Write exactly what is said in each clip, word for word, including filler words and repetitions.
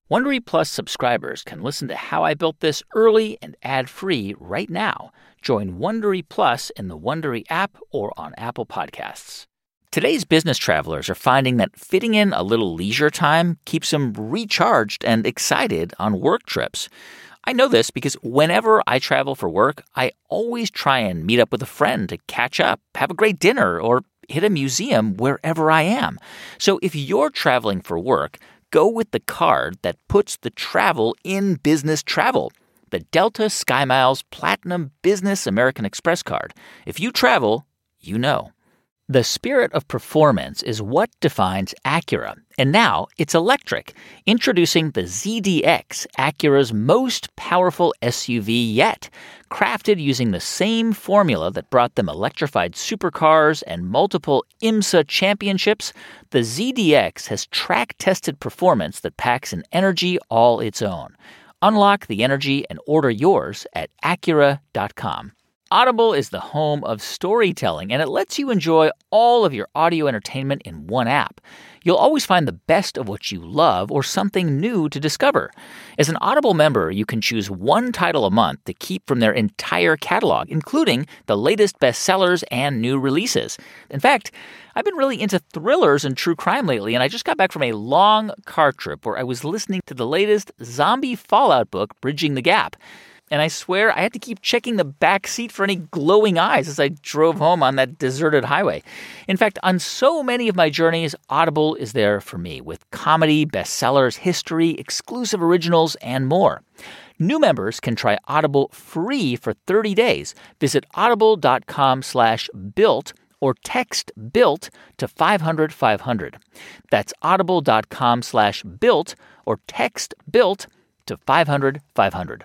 Wondery Plus subscribers can listen to How I Built This early and ad-free right now. Join Wondery Plus in the Wondery app or on Apple Podcasts. Today's business travelers are finding that fitting in a little leisure time keeps them recharged and excited on work trips. I know this because whenever I travel for work, I always try and meet up with a friend to catch up, have a great dinner, or hit a museum wherever I am. So if you're traveling for work, go with the card that puts the travel in business travel, the Delta SkyMiles Platinum Business American Express card. If you travel, you know. The spirit of performance is what defines Acura, and now it's electric. Introducing the Z D X, Acura's most powerful S U V yet. Crafted using the same formula that brought them electrified supercars and multiple IMSA championships, the Z D X has track-tested performance that packs an energy all its own. Unlock the energy and order yours at Acura dot com. Audible is the home of storytelling, and it lets you enjoy all of your audio entertainment in one app. You'll always find the best of what you love or something new to discover. As an Audible member, you can choose one title a month to keep from their entire catalog, including the latest bestsellers and new releases. In fact, I've been really into thrillers and true crime lately, and I just got back from a long car trip where I was listening to the latest zombie Fallout book, Bridging the Gap. And I swear I had to keep checking the back seat for any glowing eyes as I drove home on that deserted highway. In fact, on so many of my journeys, Audible is there for me with comedy, bestsellers, history, exclusive originals, and more. New members can try Audible free for thirty days. Visit audible.com slash built or text BUILT to five hundred five hundred. That's audible.com slash built or text BUILT to five hundred five hundred.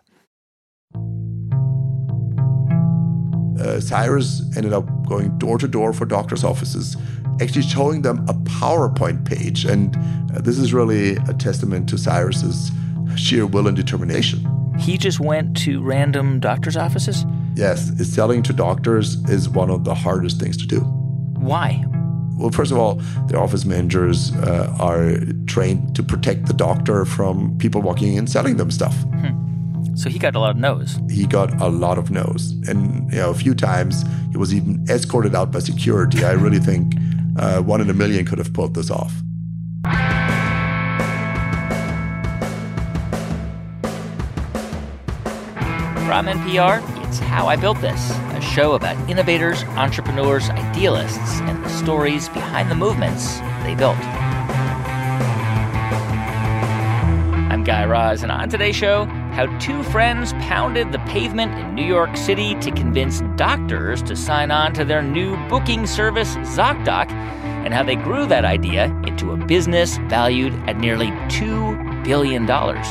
Uh, Cyrus ended up going door to door for doctors' offices, actually showing them a PowerPoint page. And uh, this is really a testament to Cyrus's sheer will and determination. He just went to random doctors' offices? Yes, selling to doctors is one of the hardest things to do. Why? Well, first of all, their office managers uh, are trained to protect the doctor from people walking in selling them stuff. Hmm. So he got a lot of no's. He got a lot of no's. And, you know, a few times he was even escorted out by security. I really think uh, one in a million could have pulled this off. From N P R, it's How I Built This, a show about innovators, entrepreneurs, idealists, and the stories behind the movements they built. I'm Guy Raz, and on today's show, how two friends pounded the pavement in New York City to convince doctors to sign on to their new booking service, ZocDoc, and how they grew that idea into a business valued at nearly two billion dollars.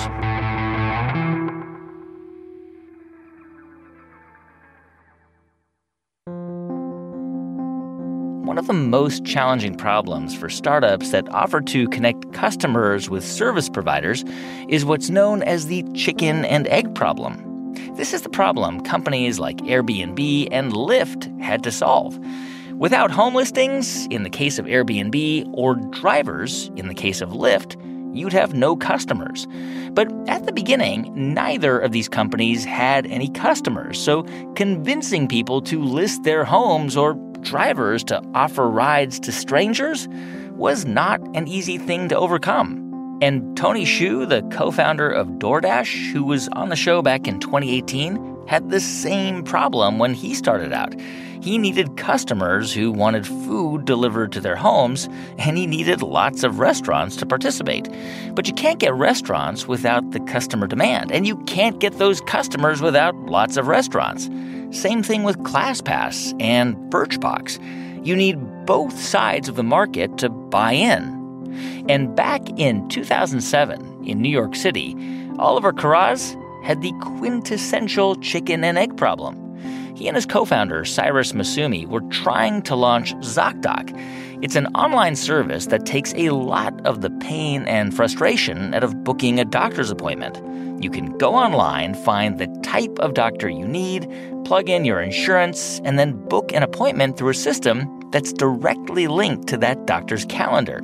One of the most challenging problems for startups that offer to connect customers with service providers is what's known as the chicken and egg problem. This is the problem companies like Airbnb and Lyft had to solve. Without home listings, in the case of Airbnb, or drivers, in the case of Lyft, you'd have no customers. But at the beginning, neither of these companies had any customers, so convincing people to list their homes or drivers to offer rides to strangers was not an easy thing to overcome. And Tony Xu, the co-founder of DoorDash, who was on the show back in twenty eighteen, had the same problem when he started out. He needed customers who wanted food delivered to their homes, and he needed lots of restaurants to participate. But you can't get restaurants without the customer demand, and you can't get those customers without lots of restaurants. Same thing with ClassPass and Birchbox. You need both sides of the market to buy in. And back in two thousand seven, in New York City, Oliver Karaz had the quintessential chicken and egg problem. He and his co-founder, Cyrus Masumi, were trying to launch ZocDoc. It's an online service that takes a lot of the pain and frustration out of booking a doctor's appointment. You can go online, find the type of doctor you need, plug in your insurance, and then book an appointment through a system that's directly linked to that doctor's calendar.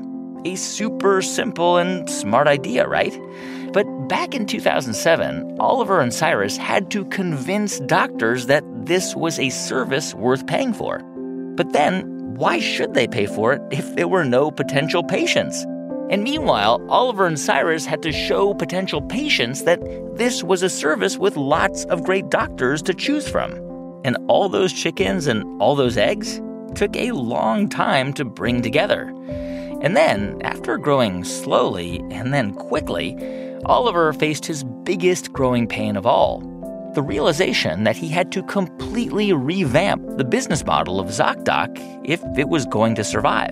a super simple and smart idea, right? But back in two thousand seven, Oliver and Cyrus had to convince doctors that this was a service worth paying for. But then, why should they pay for it if there were no potential patients? And meanwhile, Oliver and Cyrus had to show potential patients that this was a service with lots of great doctors to choose from. And all those chickens and all those eggs took a long time to bring together. And then, after growing slowly and then quickly, Oliver faced his biggest growing pain of all, the realization that he had to completely revamp the business model of ZocDoc if it was going to survive.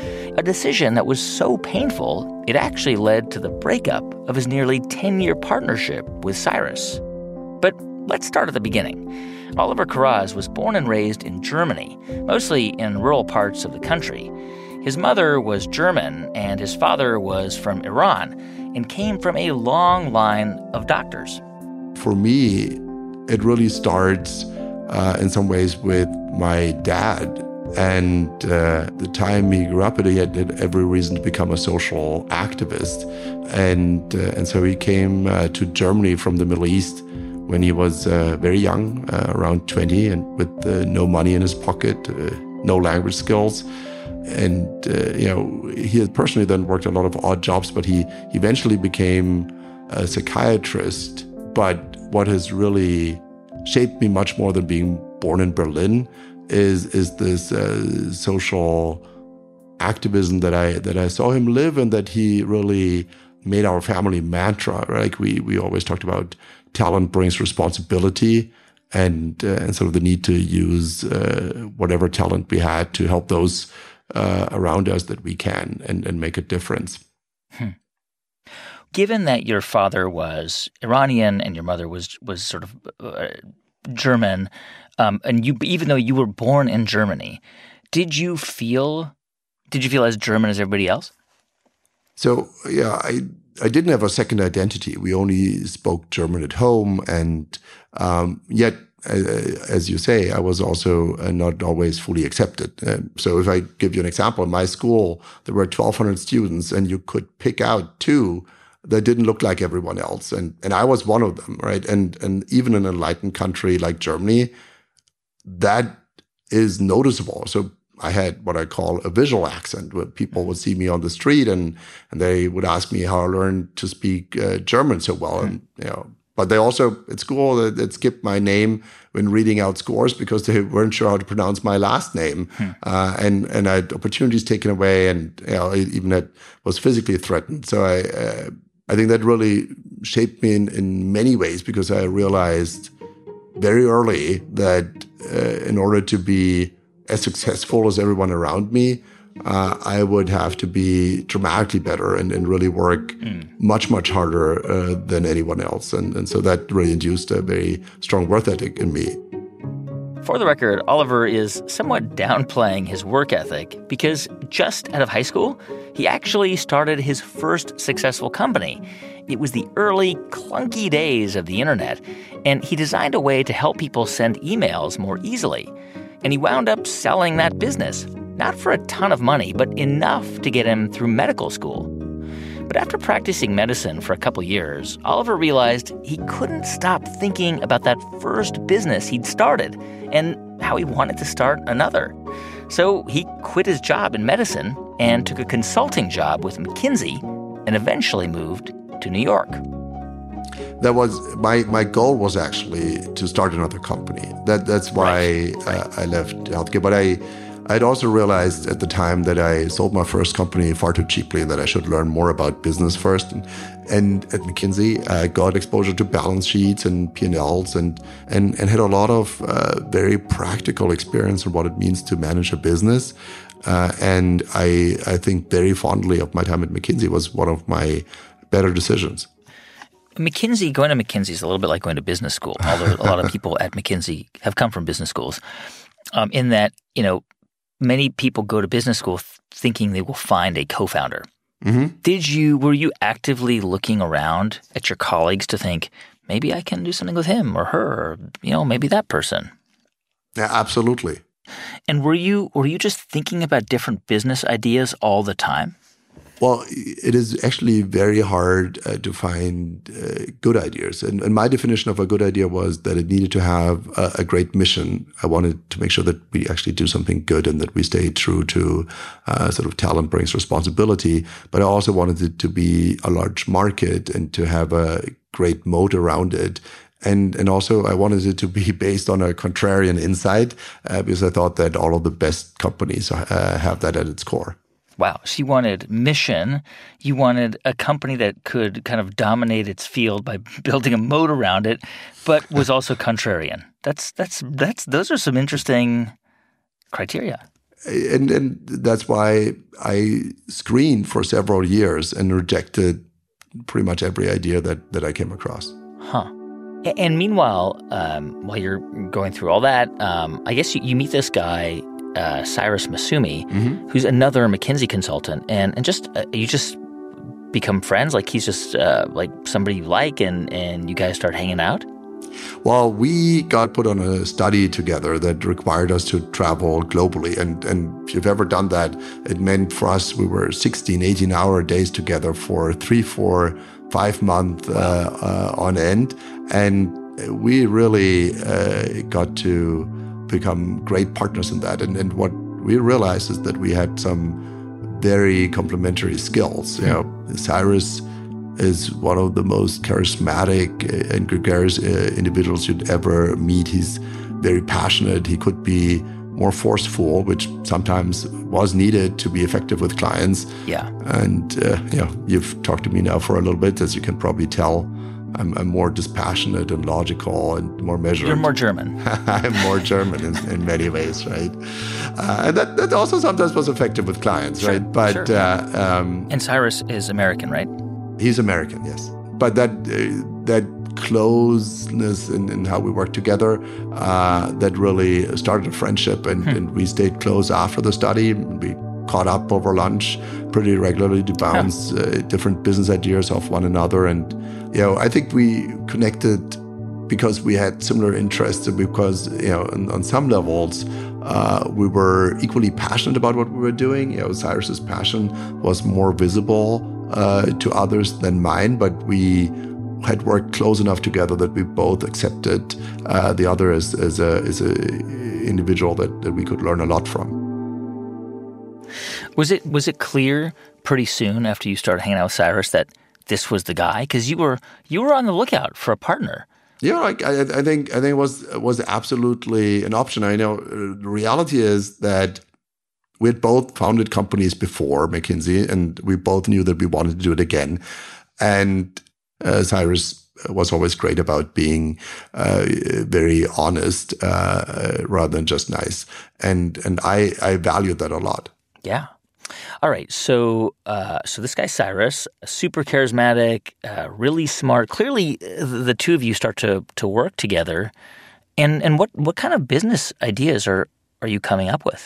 A decision that was so painful, it actually led to the breakup of his nearly ten-year partnership with Cyrus. But let's start at the beginning. Oliver Karaz was born and raised in Germany, mostly in rural parts of the country. His mother was German and his father was from Iran and came from a long line of doctors. For me, it really starts uh, in some ways with my dad. And uh, the time he grew up, he had every reason to become a social activist. And, uh, and so he came uh, to Germany from the Middle East when he was uh, very young, uh, around twenty, and with uh, no money in his pocket, uh, no language skills. And, uh, you know, he had personally then worked a lot of odd jobs, but he eventually became a psychiatrist. But what has really shaped me much more than being born in Berlin is is this uh, social activism that I that I saw him live, and that he really made our family mantra. Right? Like we we always talked about talent brings responsibility, and uh, and sort of the need to use uh, whatever talent we had to help those uh, around us that we can, and and make a difference. Hmm. Given that your father was Iranian and your mother was was sort of uh, German, um, and you, even though you were born in Germany, did you feel did you feel as German as everybody else? So yeah, I I didn't have a second identity. We only spoke German at home, and um, yet, uh, as you say, I was also uh, not always fully accepted. Uh, so if I give you an example, in my school there were twelve hundred students, and you could pick out two that didn't look like everyone else. And, and I was one of them, right? And, and even in an enlightened country like Germany, that is noticeable. So I had what I call a visual accent, where people would see me on the street and, and they would ask me how I learned to speak uh, German so well. And, you know, but they also, at school, they, they skipped my name when reading out scores because they weren't sure how to pronounce my last name. Hmm. Uh, and, and I had opportunities taken away, and, you know, even that was physically threatened. So I, uh, I think that really shaped me in, in many ways, because I realized very early that uh, in order to be as successful as everyone around me, uh, I would have to be dramatically better and, and really work mm. much, much harder uh, than anyone else. And, and so that really induced a very strong work ethic in me. For the record, Oliver is somewhat downplaying his work ethic because just out of high school, he actually started his first successful company. It was the early, clunky days of the internet, and he designed a way to help people send emails more easily. And he wound up selling that business, not for a ton of money, but enough to get him through medical school. But after practicing medicine for a couple years, Oliver realized he couldn't stop thinking about that first business he'd started and how he wanted to start another. So he quit his job in medicine and took a consulting job with McKinsey and eventually moved to New York. That was my my goal was actually to start another company. That that's why right. uh, I left healthcare. But I I'd also realized at the time that I sold my first company far too cheaply, and that I should learn more about business first. And, and at McKinsey, I got exposure to balance sheets and P and L's and and and had a lot of uh, very practical experience on what it means to manage a business. Uh, and I I think very fondly of my time at McKinsey. It was one of my better decisions. McKinsey, going to McKinsey is a little bit like going to business school, although a lot of people at McKinsey have come from business schools, um, in that, you know, many people go to business school th- thinking they will find a co-founder. Mm-hmm. Did you, were you actively looking around at your colleagues to think, maybe I can do something with him or her, or, you know, maybe that person? Yeah, absolutely. And were you, were you just thinking about different business ideas all the time? Well, it is actually very hard uh, to find uh, good ideas. And, and my definition of a good idea was that it needed to have a, a great mission. I wanted to make sure that we actually do something good and that we stay true to uh, sort of talent brings responsibility. But I also wanted it to be a large market and to have a great moat around it. And and also I wanted it to be based on a contrarian insight uh, because I thought that all of the best companies uh, have that at its core. Wow. So you wanted mission. You wanted a company that could kind of dominate its field by building a moat around it, but was also contrarian. That's that's that's those are some interesting criteria. And and that's why I screened for several years and rejected pretty much every idea that that I came across. Huh. And meanwhile, um, while you're going through all that, um, I guess you, you meet this guy. Uh, Cyrus Masumi, mm-hmm. who's another McKinsey consultant, and and just uh, you just become friends. Like he's just uh, like somebody you like, and and you guys start hanging out. Well, we got put on a study together that required us to travel globally, and and if you've ever done that, it meant for us we were sixteen, eighteen hour days together for three, four, five months uh, uh, on end, and we really uh, got to become great partners in that. And, and what we realized is that we had some very complementary skills. You know, Cyrus is one of the most charismatic and gregarious uh, individuals you'd ever meet. He's very passionate. He could be more forceful, which sometimes was needed to be effective with clients. Yeah. And, uh, you know, you've talked to me now for a little bit, as you can probably tell. I'm, I'm more dispassionate and logical and more measured. You're more German. I'm more German in, in many ways, right? Uh, and that, that also sometimes was effective with clients, sure, right? But sure. uh, um, and Cyrus is American, right? He's American, yes. But that uh, that closeness in, in how we work together, uh, that really started a friendship, and, hmm. and we stayed close after the study. We caught up over lunch pretty regularly to bounce huh. uh, different business ideas off one another. And, you know, I think we connected because we had similar interests and because, you know, on, on some levels, uh, we were equally passionate about what we were doing. You know, Cyrus's passion was more visible uh, to others than mine, but we had worked close enough together that we both accepted uh, the other as, as a as a individual that, that we could learn a lot from. Was it was it clear pretty soon after you started hanging out with Cyrus that this was the guy? Because you were you were on the lookout for a partner. Yeah, like I, I think I think it was was absolutely an option. I know the reality is that we had both founded companies before McKinsey, and we both knew that we wanted to do it again. And uh, Cyrus was always great about being uh, very honest uh, rather than just nice, and and I I valued that a lot. Yeah. All right. So, uh, so this guy Cyrus, super charismatic, uh, really smart. Clearly, the two of you start to to work together. And and what, what kind of business ideas are are you coming up with?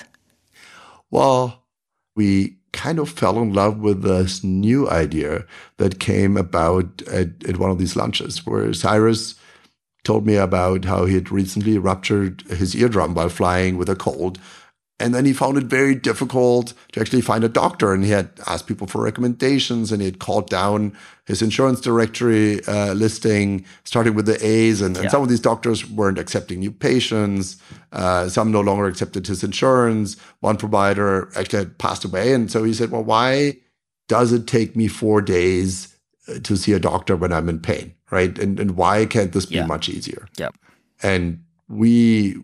Well, we kind of fell in love with this new idea that came about at, at one of these lunches, where Cyrus told me about how he had recently ruptured his eardrum while flying with a cold. And then he found it very difficult to actually find a doctor. And he had asked people for recommendations, and he had called down his insurance directory uh, listing, starting with the A's. And, and yeah. some of these doctors weren't accepting new patients. Uh, some no longer accepted his insurance. One provider actually had passed away. And so he said, well, why does it take me four days to see a doctor when I'm in pain, right? And, and why can't this be yeah. much easier? Yeah. And we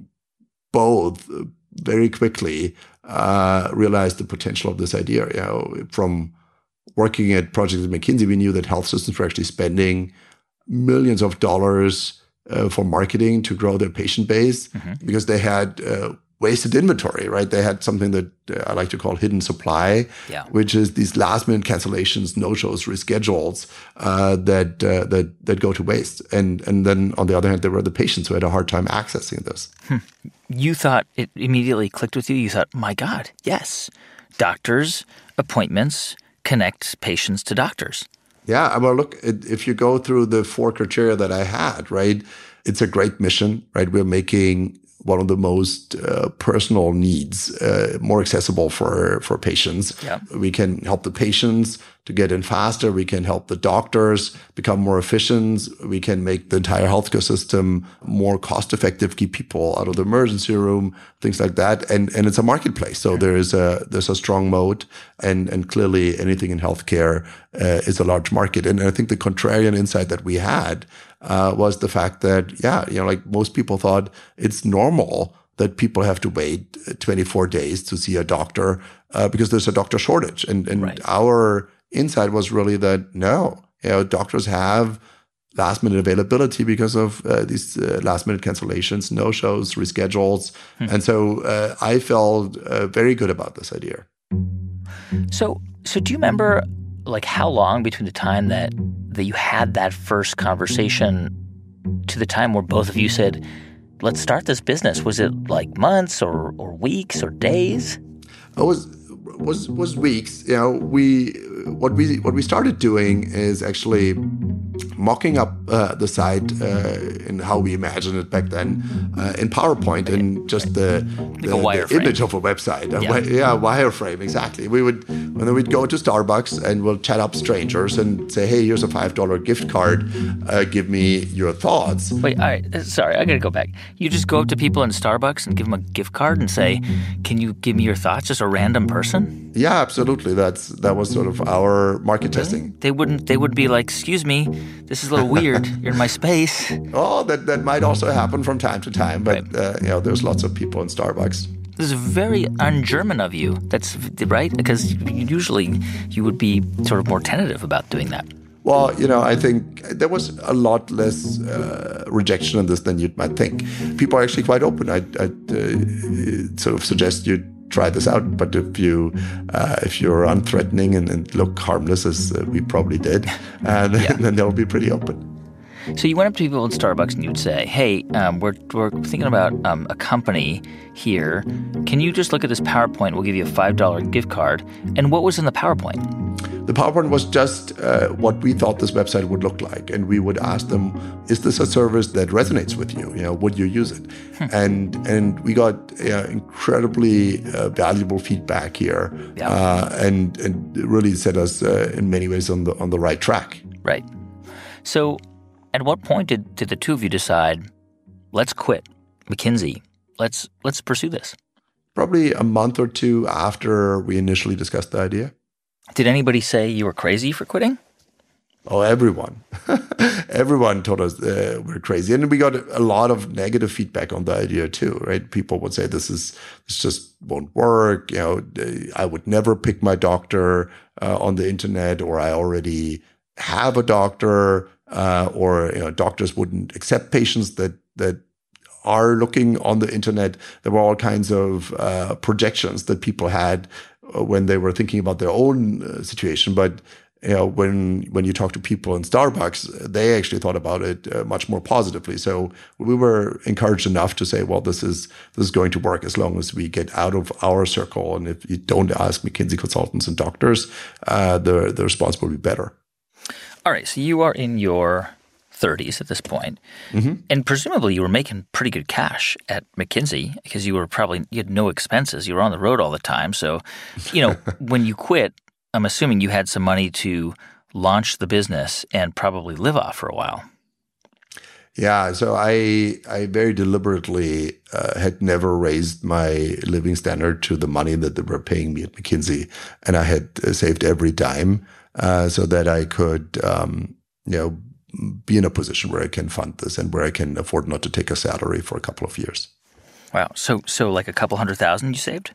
both very quickly uh, realized the potential of this idea. You know, from working at projects at McKinsey, we knew that health systems were actually spending millions of dollars uh, for marketing to grow their patient base mm-hmm. because they had uh, wasted inventory, right? They had something that uh, I like to call hidden supply, yeah. which is these last minute cancellations, no-shows, reschedules uh, that uh, that that go to waste. And and then on the other hand, there were the patients who had a hard time accessing this. Hmm. You thought it immediately clicked with you. You thought, my God, yes, doctors, appointments, connect patients to doctors. Yeah, well, look, if you go through the four criteria that I had, right, it's a great mission, right? We're making one of the most uh, personal needs, uh, more accessible for, for patients. Yeah. We can help the patients to get in faster. We can help the doctors become more efficient. We can make the entire healthcare system more cost effective, keep people out of the emergency room, things like that. And, and it's a marketplace. So there is a, there's a strong moat, and, and clearly anything in healthcare uh, is a large market. And I think the contrarian insight that we had Uh, was the fact that, yeah, you know, like most people thought it's normal that people have to wait twenty-four days to see a doctor uh, because there's a doctor shortage. And, and right. our insight was really that, no, you know, doctors have last minute availability because of uh, these uh, last minute cancellations, no shows, reschedules. Hmm. And so uh, I felt uh, very good about this idea. So, so do you remember like how long between the time that that you had that first conversation to the time where both of you said, let's start this business? Was it like months or, or weeks or days? It was was was weeks. You know, we what we what we started doing is actually mocking up uh, the site uh, in how we imagined it back then uh, in PowerPoint, right. and just the, like the, the image of a website. Yeah. A wi- yeah, wireframe, exactly. We would, and then we'd go to Starbucks and we'll chat up strangers and say, hey, here's a five dollar gift card. Uh, give me your thoughts. Wait, all right. Sorry, I got to go back. You just go up to people in Starbucks and give them a gift card and say, can you give me your thoughts? Just a random person? Yeah, absolutely. That's That was sort of our market really? testing. They wouldn't, they would be like, excuse me, this is a little weird. You're in my space. Oh, that, that might also happen from time to time. But, right. uh, you know, there's lots of people in Starbucks. This is very un-German of you. That's right, because usually you would be sort of more tentative about doing that. Well, you know, I think there was a lot less uh, rejection in this than you might think. People are actually quite open. I'd, I'd uh, sort of suggest you try this out. But if you uh, if you're unthreatening and, and look harmless, as uh, we probably did, uh, then, yeah. then they'll be pretty open. So you went up to people in Starbucks and you'd say, hey, um, we're we're thinking about um, a company here. Can you just look at this PowerPoint? We'll give you a five dollar gift card. And what was in the PowerPoint? The PowerPoint was just uh, what we thought this website would look like. And we would ask them, is this a service that resonates with you? You know, would you use it? Hmm. And and we got uh, incredibly uh, valuable feedback here. Yeah. Uh, and, and it really set us uh, in many ways on the on the right track. Right. So at what point did, did the two of you decide, let's quit McKinsey? Let's let's pursue this? Probably a month or two after we initially discussed the idea. Did anybody say you were crazy for quitting? Oh, everyone. Everyone told us uh, we're crazy. And we got a lot of negative feedback on the idea too, right? People would say this is this just won't work. You know, I would never pick my doctor uh, on the internet, or I already have a doctor, uh, or you know, doctors wouldn't accept patients that that are looking on the internet. There were all kinds of uh, projections that people had when they were thinking about their own uh, situation. But you know, when when you talk to people in Starbucks, they actually thought about it uh, much more positively. So we were encouraged enough to say, well, this is this is going to work as long as we get out of our circle. And if you don't ask McKinsey consultants and doctors, uh, the the response will be better. All right. So you are in your thirties at this point, mm-hmm. and presumably you were making pretty good cash at McKinsey because you were probably you had no expenses. You were on the road all the time. So, you know, when you quit, I'm assuming you had some money to launch the business and probably live off for a while. Yeah, so I I very deliberately uh, had never raised my living standard to the money that they were paying me at McKinsey, and I had uh, saved every dime uh, so that I could, um, you know, be in a position where I can fund this and where I can afford not to take a salary for a couple of years. Wow, so so like a couple hundred thousand you saved?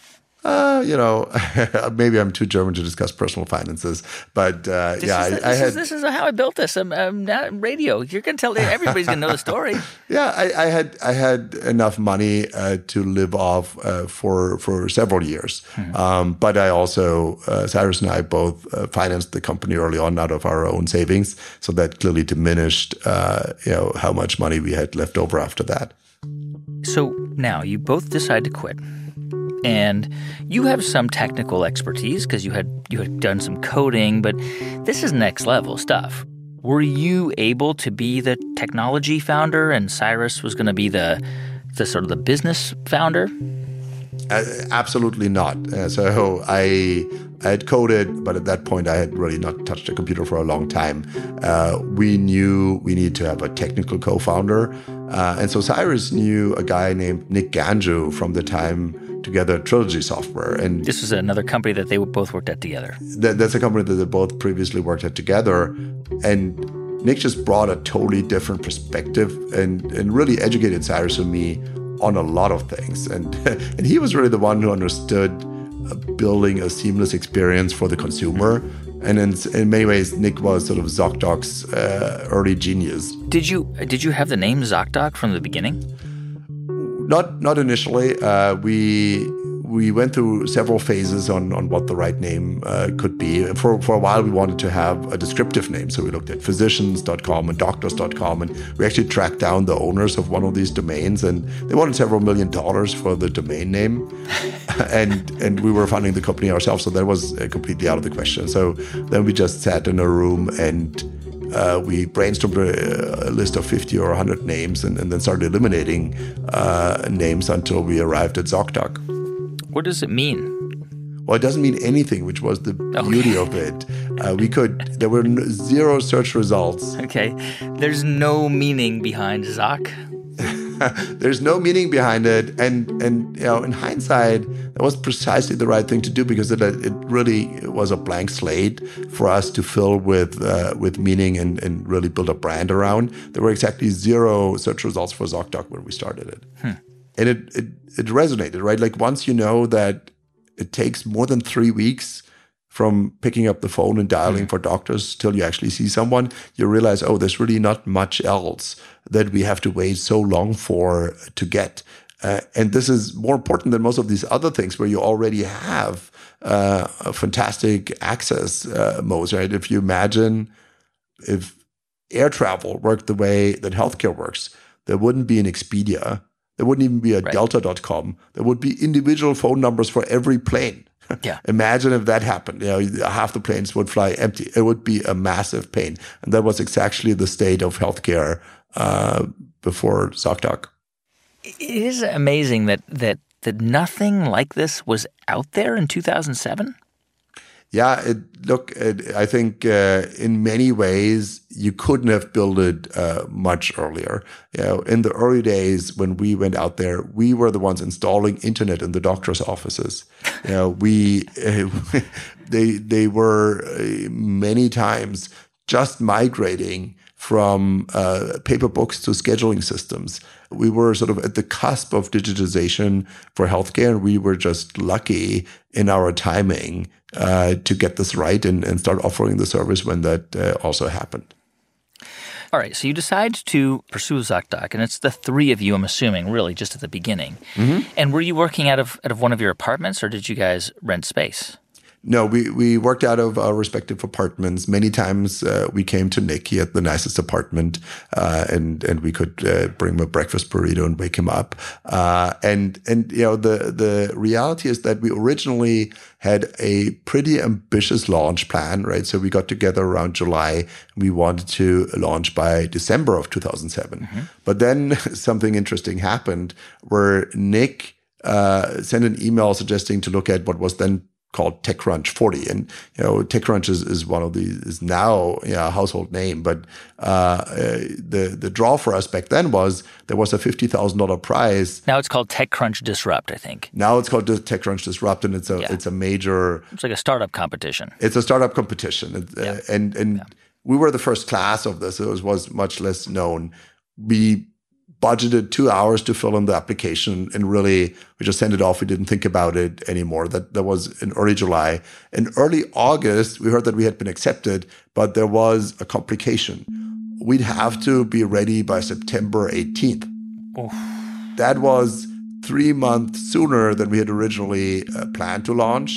Uh, you know, maybe I'm too German to discuss personal finances, but uh, this yeah, is, I, this I had. Is, this is how I built this. I'm, I'm not radio. You're going to tell everybody's going to know the story. Yeah, I, I had I had enough money uh, to live off uh, for for several years, hmm. um, but I also uh, Cyrus and I both uh, financed the company early on out of our own savings, so that clearly diminished, uh, you know, how much money we had left over after that. So now you both decide to quit. And you have some technical expertise because you had you had done some coding, but this is next level stuff. Were you able to be the technology founder and Cyrus was going to be the the sort of the business founder? Uh, absolutely not. Uh, so I, I had coded, but at that point I had really not touched a computer for a long time. Uh, we knew we needed to have a technical co-founder. Uh, and so Cyrus knew a guy named Nick Ganju from the time together at Trilogy Software. And this was another company that they both worked at together. That, that's a company that they both previously worked at together. And Nick just brought a totally different perspective and, and really educated Cyrus and me on a lot of things. And, and he was really the one who understood uh, building a seamless experience for the consumer. And in, in many ways, Nick was sort of ZocDoc's uh, early genius. Did you did you have the name ZocDoc from the beginning? Not not initially. Uh, we we went through several phases on, on what the right name uh, could be. For for a while, we wanted to have a descriptive name. So we looked at physicians dot com and doctors dot com, and we actually tracked down the owners of one of these domains, and they wanted several million dollars for the domain name. and and we were funding the company ourselves, so that was uh, completely out of the question. So then we just sat in a room and Uh, we brainstormed a, a list of fifty or one hundred names and, and then started eliminating uh, names until we arrived at ZocDoc. What does it mean? Well, it doesn't mean anything, which was the okay. beauty of it. Uh, we could, there were no, zero search results. Okay. There's no meaning behind Zoc. There's no meaning behind it. And, and you know, in hindsight, that was precisely the right thing to do because it, it really was a blank slate for us to fill with uh, with meaning and, and really build a brand around. There were exactly zero search results for ZocDoc when we started it. Hmm. And it, it, it resonated, right? Like once you know that it takes more than three weeks from picking up the phone and dialing mm. for doctors till you actually see someone, you realize, oh, there's really not much else that we have to wait so long for to get. Uh, and this is more important than most of these other things where you already have uh, a fantastic access uh, modes, right? If you imagine if air travel worked the way that healthcare works, there wouldn't be an Expedia. There wouldn't even be a right. Delta dot com. There would be individual phone numbers for every plane. Yeah. Imagine if that happened. You know, half the planes would fly empty. It would be a massive pain. And that was exactly the state of healthcare uh, before ZocDoc. It is amazing that that that nothing like this was out there in two thousand seven. Yeah, it, look, it, I think uh, in many ways you couldn't have built it uh, much earlier. You know, in the early days when we went out there, we were the ones installing internet in the doctor's offices. You know, we uh, they they were uh, many times just migrating from uh, paper books to scheduling systems. We were sort of at the cusp of digitization for healthcare, and we were just lucky in our timing uh, to get this right and, and start offering the service when that uh, also happened. All right, so you decide to pursue ZocDoc, and it's the three of you, I'm assuming, really, just at the beginning. Mm-hmm. And were you working out of out of one of your apartments, or did you guys rent space? No, we, we worked out of our respective apartments. Many times uh, we came to Nick. He had the nicest apartment, uh, and and we could uh, bring him a breakfast burrito and wake him up. Uh, and and you know the the reality is that we originally had a pretty ambitious launch plan, right? So we got together around July. We wanted to launch by December of two thousand seven. Mm-hmm. But then something interesting happened where Nick uh, sent an email suggesting to look at what was then called TechCrunch forty. And, you know, TechCrunch is, is one of these, is now you know, a household name. But uh, the the draw for us back then was there was a fifty thousand dollars prize. Now it's called TechCrunch Disrupt, I think. Now it's called TechCrunch Disrupt, and it's a yeah. it's a major... It's like a startup competition. It's a startup competition. It, yeah. uh, and and yeah. we were the first class of this. It was, was much less known. We budgeted two hours to fill in the application, and really we just sent it off. We didn't think about it anymore. That that was in early July. In early August, we heard that we had been accepted, but there was a complication. We'd have to be ready by September eighteenth. Oof. That was three months sooner than we had originally uh, planned to launch.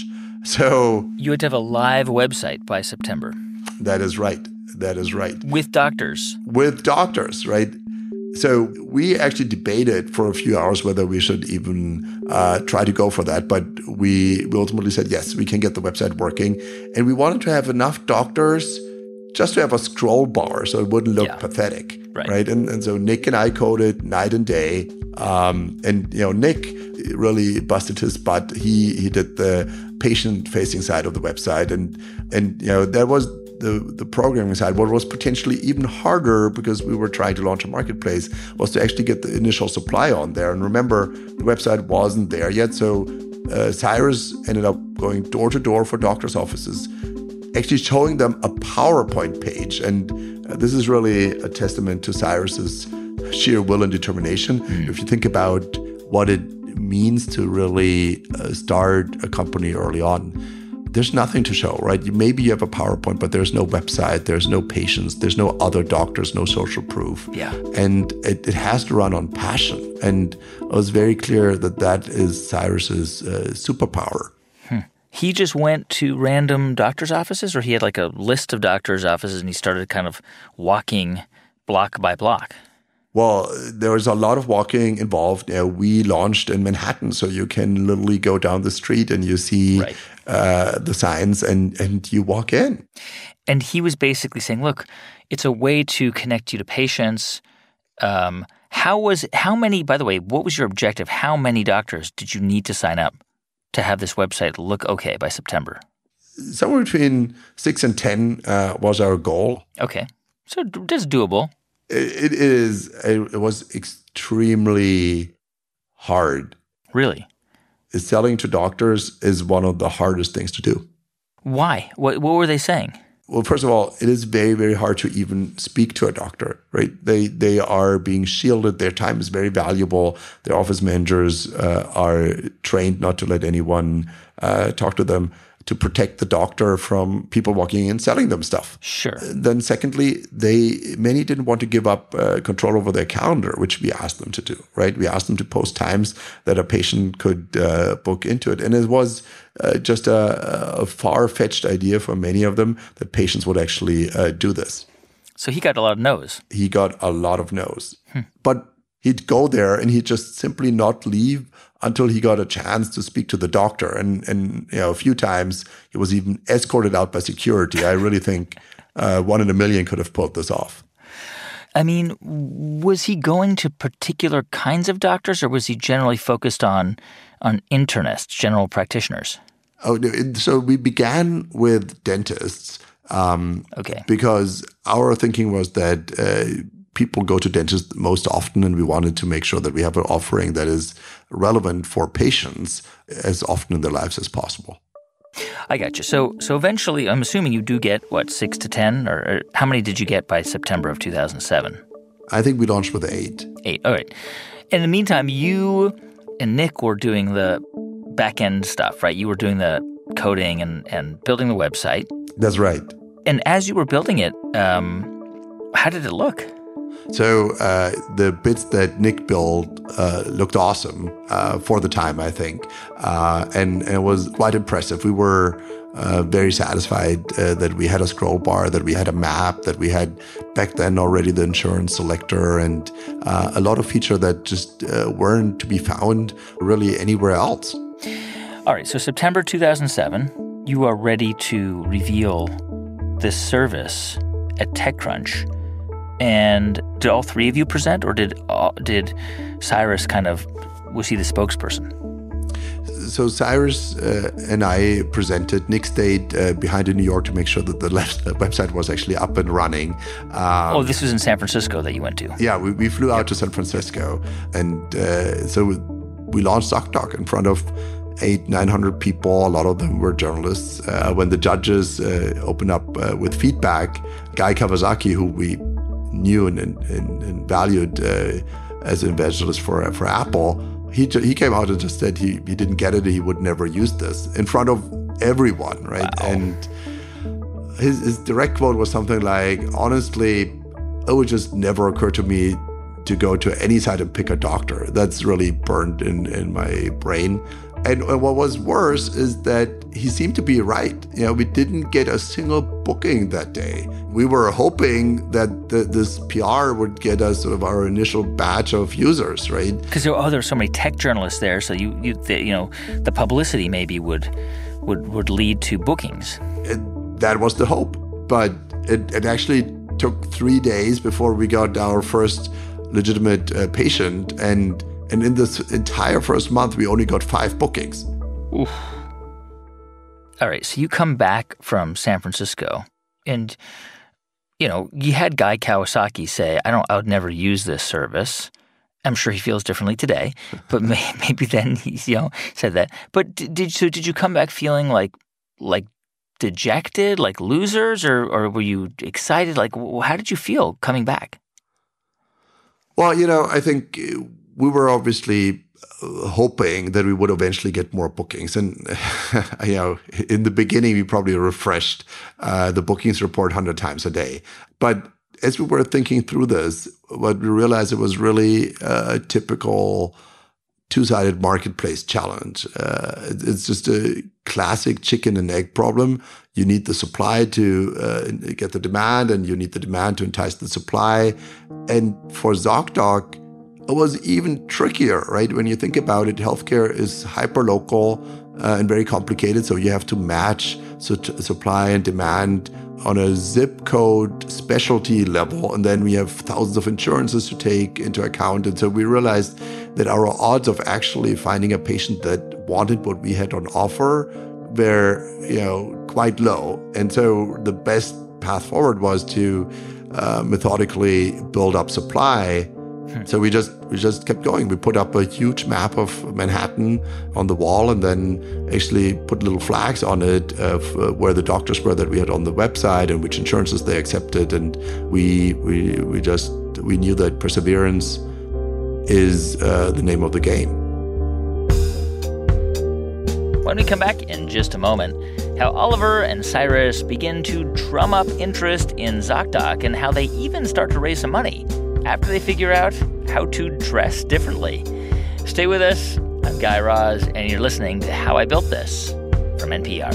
So you had to have a live website by September. That is right. That is right. With doctors. With doctors, right? So we actually debated for a few hours whether we should even uh, try to go for that. But we, we ultimately said, yes, we can get the website working. And we wanted to have enough doctors just to have a scroll bar so it wouldn't look yeah. pathetic. right? right? And, and so Nick and I coded night and day. Um, and, you know, Nick really busted his butt. He he did the patient-facing side of the website. And, and you know, that was the, the programming side. What was potentially even harder, because we were trying to launch a marketplace, was to actually get the initial supply on there. And remember, the website wasn't there yet. So uh, Cyrus ended up going door to door for doctors' offices, actually showing them a PowerPoint page. And uh, this is really a testament to Cyrus's sheer will and determination. Mm. If you think about what it means to really uh, start a company early on, there's nothing to show, right? Maybe you have a PowerPoint, but there's no website, there's no patients, there's no other doctors, no social proof. Yeah. And it, it has to run on passion. And it was very clear that that is Cyrus's uh, superpower. Hmm. He just went to random doctor's offices, or he had like a list of doctor's offices and he started kind of walking block by block? Well, there was a lot of walking involved. You know, we launched in Manhattan, so you can literally go down the street and you see right. uh, the signs and, and you walk in. And he was basically saying, look, it's a way to connect you to patients. Um, how was, how many, by the way, what was your objective? How many doctors did you need to sign up to have this website look okay by September? Somewhere between six and ten uh, was our goal. Okay. So that's doable. It, it is. It was extremely hard. Really? Selling to doctors is one of the hardest things to do. Why? What, what were they saying? Well, first of all, it is very, very hard to even speak to a doctor, right? They they are being shielded. Their time is very valuable. Their office managers uh, are trained not to let anyone uh, talk to them, to protect the doctor from people walking in selling them stuff. Sure. Then secondly, they many didn't want to give up uh, control over their calendar, which we asked them to do, right? We asked them to post times that a patient could uh, book into it. And it was uh, just a, a far-fetched idea for many of them that patients would actually uh, do this. So he got a lot of no's. He got a lot of no's. Hmm. But he'd go there and he'd just simply not leave until he got a chance to speak to the doctor. And, and you know, a few times he was even escorted out by security. I really think uh, one in a million could have pulled this off. I mean, was he going to particular kinds of doctors, or was he generally focused on on internists, general practitioners? Oh, so we began with dentists. Um, okay. Because our thinking was that uh, people go to dentists most often, and we wanted to make sure that we have an offering that is relevant for patients as often in their lives as possible. I got you. So so eventually, I'm assuming you do get, what, six to ten? Or, or how many did you get by September of two thousand seven? I think we launched with eight. Eight, all right. In the meantime, you and Nick were doing the back-end stuff, right? You were doing the coding and, and building the website. That's right. And as you were building it, um, how did it look? So uh, the bits that Nick built uh, looked awesome uh, for the time, I think. Uh, and, and it was quite impressive. We were uh, very satisfied uh, that we had a scroll bar, that we had a map, that we had back then already the insurance selector, and uh, a lot of features that just uh, weren't to be found really anywhere else. All right, so September two thousand seven, you are ready to reveal this service at TechCrunch. And did all three of you present, or did uh, did Cyrus kind of, was he the spokesperson? So Cyrus uh, and I presented. Nick stayed uh, behind in New York to make sure that the left, uh, website was actually up and running. Um, oh, this was in San Francisco that you went to? Yeah, we, we flew out yep. to San Francisco. And uh, so we launched ZocDoc in front of eight, nine hundred people. A lot of them were journalists. Uh, when the judges uh, opened up uh, with feedback, Guy Kawasaki, who we knew and, and, and valued uh, as an evangelist for for Apple, he he came out and just said he, he didn't get it, he would never use this in front of everyone, right? Wow. And his, his direct quote was something like, honestly, it would just never occur to me to go to any site and pick a doctor. That's really burned in, in my brain. And what was worse is that he seemed to be right. You know, we didn't get a single booking that day. We were hoping that the, this P R would get us sort of our initial batch of users, right? Because there, oh, there were so many tech journalists there, so you you the, you know the publicity maybe would would would lead to bookings. It, that was the hope, but it, it actually took three days before we got our first legitimate uh, patient. And, and in this entire first month, we only got five bookings. Oof. All right, so you come back from San Francisco and, you know, you had Guy Kawasaki say, I don't, I would never use this service. I'm sure he feels differently today, but may, maybe then he, you know, said that. But did, did so? Did you come back feeling like, like dejected, like losers, or or were you excited? Like, how did you feel coming back? Well, you know, I think we were obviously hoping that we would eventually get more bookings. And, you know, in the beginning, we probably refreshed uh, the bookings report one hundred times a day. But as we were thinking through this, what we realized it was really a typical two-sided marketplace challenge. Uh, it's just a classic chicken and egg problem. You need the supply to uh, get the demand, and you need the demand to entice the supply. And for ZocDoc, it was even trickier, right? When you think about it, healthcare is hyper-local uh, and very complicated. So you have to match su- supply and demand on a zip code specialty level. And then we have thousands of insurances to take into account. And so we realized that our odds of actually finding a patient that wanted what we had on offer were, you know, quite low. And so the best path forward was to uh, methodically build up supply. So we just we just kept going. We put up a huge map of Manhattan on the wall, and then actually put little flags on it of uh, where the doctors were that we had on the website and which insurances they accepted. And we we we just we knew that perseverance is uh, the name of the game. When we come back in just a moment, how Oliver and Cyrus begin to drum up interest in ZocDoc and how they even start to raise some money after they figure out how to dress differently. Stay with us. I'm Guy Raz, and you're listening to How I Built This from N P R.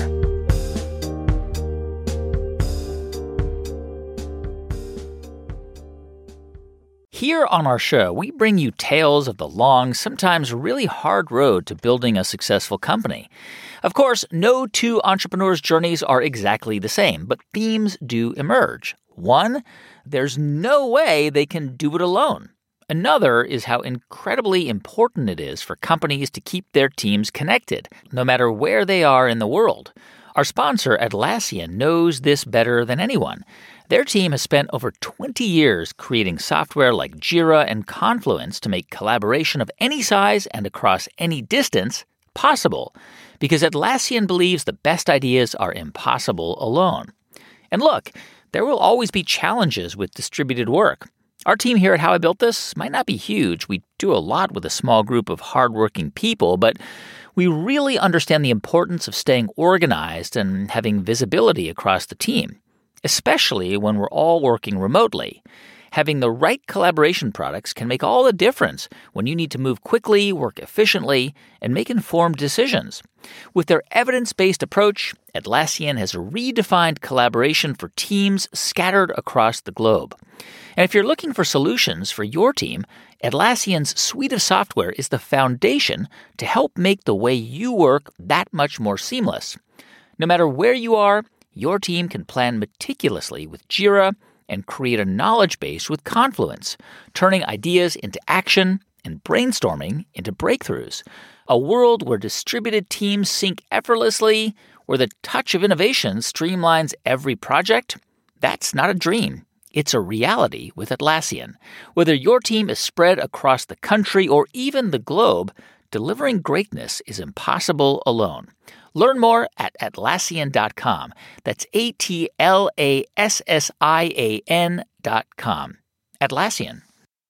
Here on our show, we bring you tales of the long, sometimes really hard road to building a successful company. Of course, no two entrepreneurs' journeys are exactly the same, but themes do emerge. One, there's no way they can do it alone. Another is how incredibly important it is for companies to keep their teams connected, no matter where they are in the world. Our sponsor, Atlassian, knows this better than anyone. Their team has spent over twenty years creating software like Jira and Confluence to make collaboration of any size and across any distance possible, because Atlassian believes the best ideas are impossible alone. And look, there will always be challenges with distributed work. Our team here at How I Built This might not be huge. We do a lot with a small group of hardworking people, but we really understand the importance of staying organized and having visibility across the team, especially when we're all working remotely. Having the right collaboration products can make all the difference when you need to move quickly, work efficiently, and make informed decisions. With their evidence-based approach, Atlassian has redefined collaboration for teams scattered across the globe. And if you're looking for solutions for your team, Atlassian's suite of software is the foundation to help make the way you work that much more seamless. No matter where you are, your team can plan meticulously with Jira and create a knowledge base with Confluence, turning ideas into action and brainstorming into breakthroughs. A world where distributed teams sync effortlessly, where the touch of innovation streamlines every project. That's not a dream. It's a reality with Atlassian. Whether your team is spread across the country or even the globe, delivering greatness is impossible alone. Learn more at Atlassian dot com. That's A T L A S S I A N dot com. Atlassian.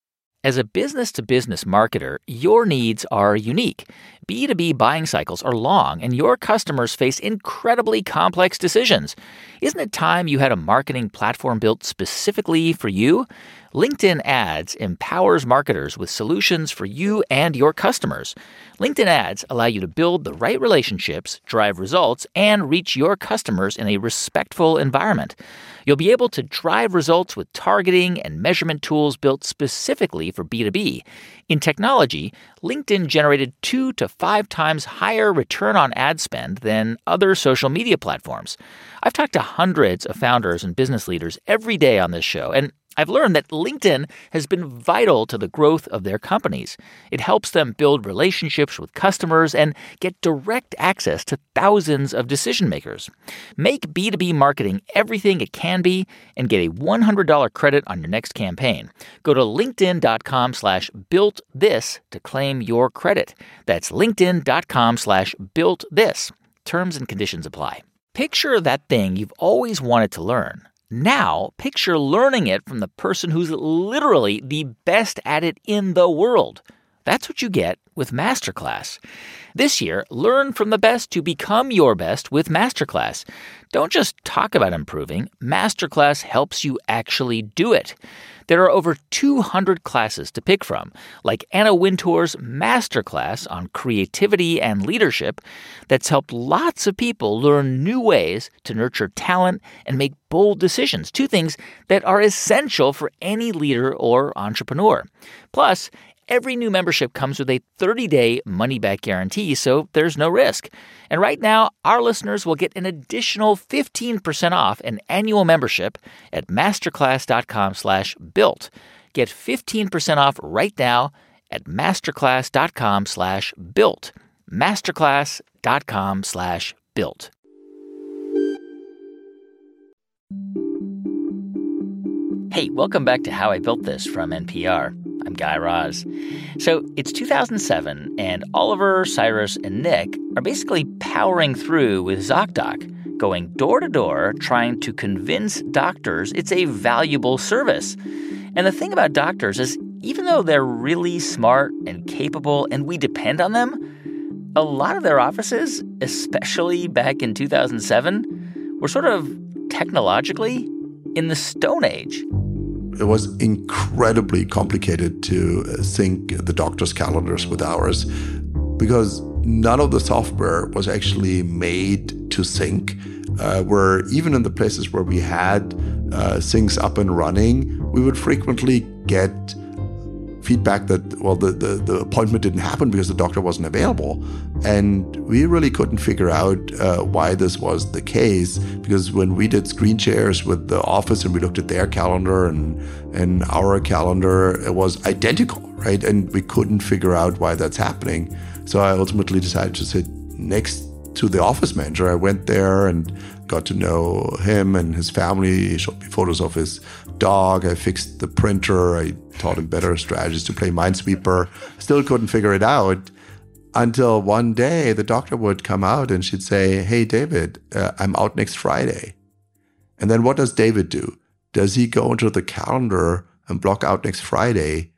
As a business-to-business marketer, your needs are unique. B two B buying cycles are long, and your customers face incredibly complex decisions. Isn't it time you had a marketing platform built specifically for you? LinkedIn Ads empowers marketers with solutions for you and your customers. LinkedIn Ads allow you to build the right relationships, drive results, and reach your customers in a respectful environment. You'll be able to drive results with targeting and measurement tools built specifically for B two B. In technology, LinkedIn generated two to five times higher return on ad spend than other social media platforms. I've talked to hundreds of founders and business leaders every day on this show, and I've learned that LinkedIn has been vital to the growth of their companies. It helps them build relationships with customers and get direct access to thousands of decision makers. Make B two B marketing everything it can be and get a one hundred dollars credit on your next campaign. Go to linkedin.com slash built this to claim your credit. That's linkedin.com slash built this. Terms and conditions apply. Picture that thing you've always wanted to learn. Now, picture learning it from the person who's literally the best at it in the world. That's what you get with Masterclass. This year, learn from the best to become your best with Masterclass. Don't just talk about improving. Masterclass helps you actually do it. There are over two hundred classes to pick from, like Anna Wintour's Masterclass on creativity and leadership that's helped lots of people learn new ways to nurture talent and make bold decisions, two things that are essential for any leader or entrepreneur. Plus, every new membership comes with a thirty-day money-back guarantee, so there's no risk. And right now, our listeners will get an additional fifteen percent off an annual membership at masterclass.com slash built. Get fifteen percent off right now at masterclass.com slash built. masterclass.com slash built. Hey, welcome back to How I Built This from N P R. I'm Guy Raz. So it's two thousand seven, and Oliver, Cyrus, and Nick are basically powering through with ZocDoc, going door to door trying to convince doctors it's a valuable service. And the thing about doctors is, even though they're really smart and capable and we depend on them, a lot of their offices, especially back in two thousand seven, were sort of technologically in the Stone Age. It was incredibly complicated to sync the doctor's calendars with ours because none of the software was actually made to sync. Uh, where even in the places where we had uh, syncs up and running, we would frequently get feedback that, well, the, the, the appointment didn't happen because the doctor wasn't available. And we really couldn't figure out uh, why this was the case, because when we did screen shares with the office and we looked at their calendar and, and our calendar, it was identical, right? And we couldn't figure out why that's happening. So I ultimately decided to sit next to the office manager. I went there and got to know him and his family. He showed me photos of his dog. I fixed the printer. I taught him better strategies to play Minesweeper. Still couldn't figure it out until one day the doctor would come out and she'd say, "Hey, David, uh, I'm out next Friday." And then what does David do? Does he go into the calendar and block out next Friday?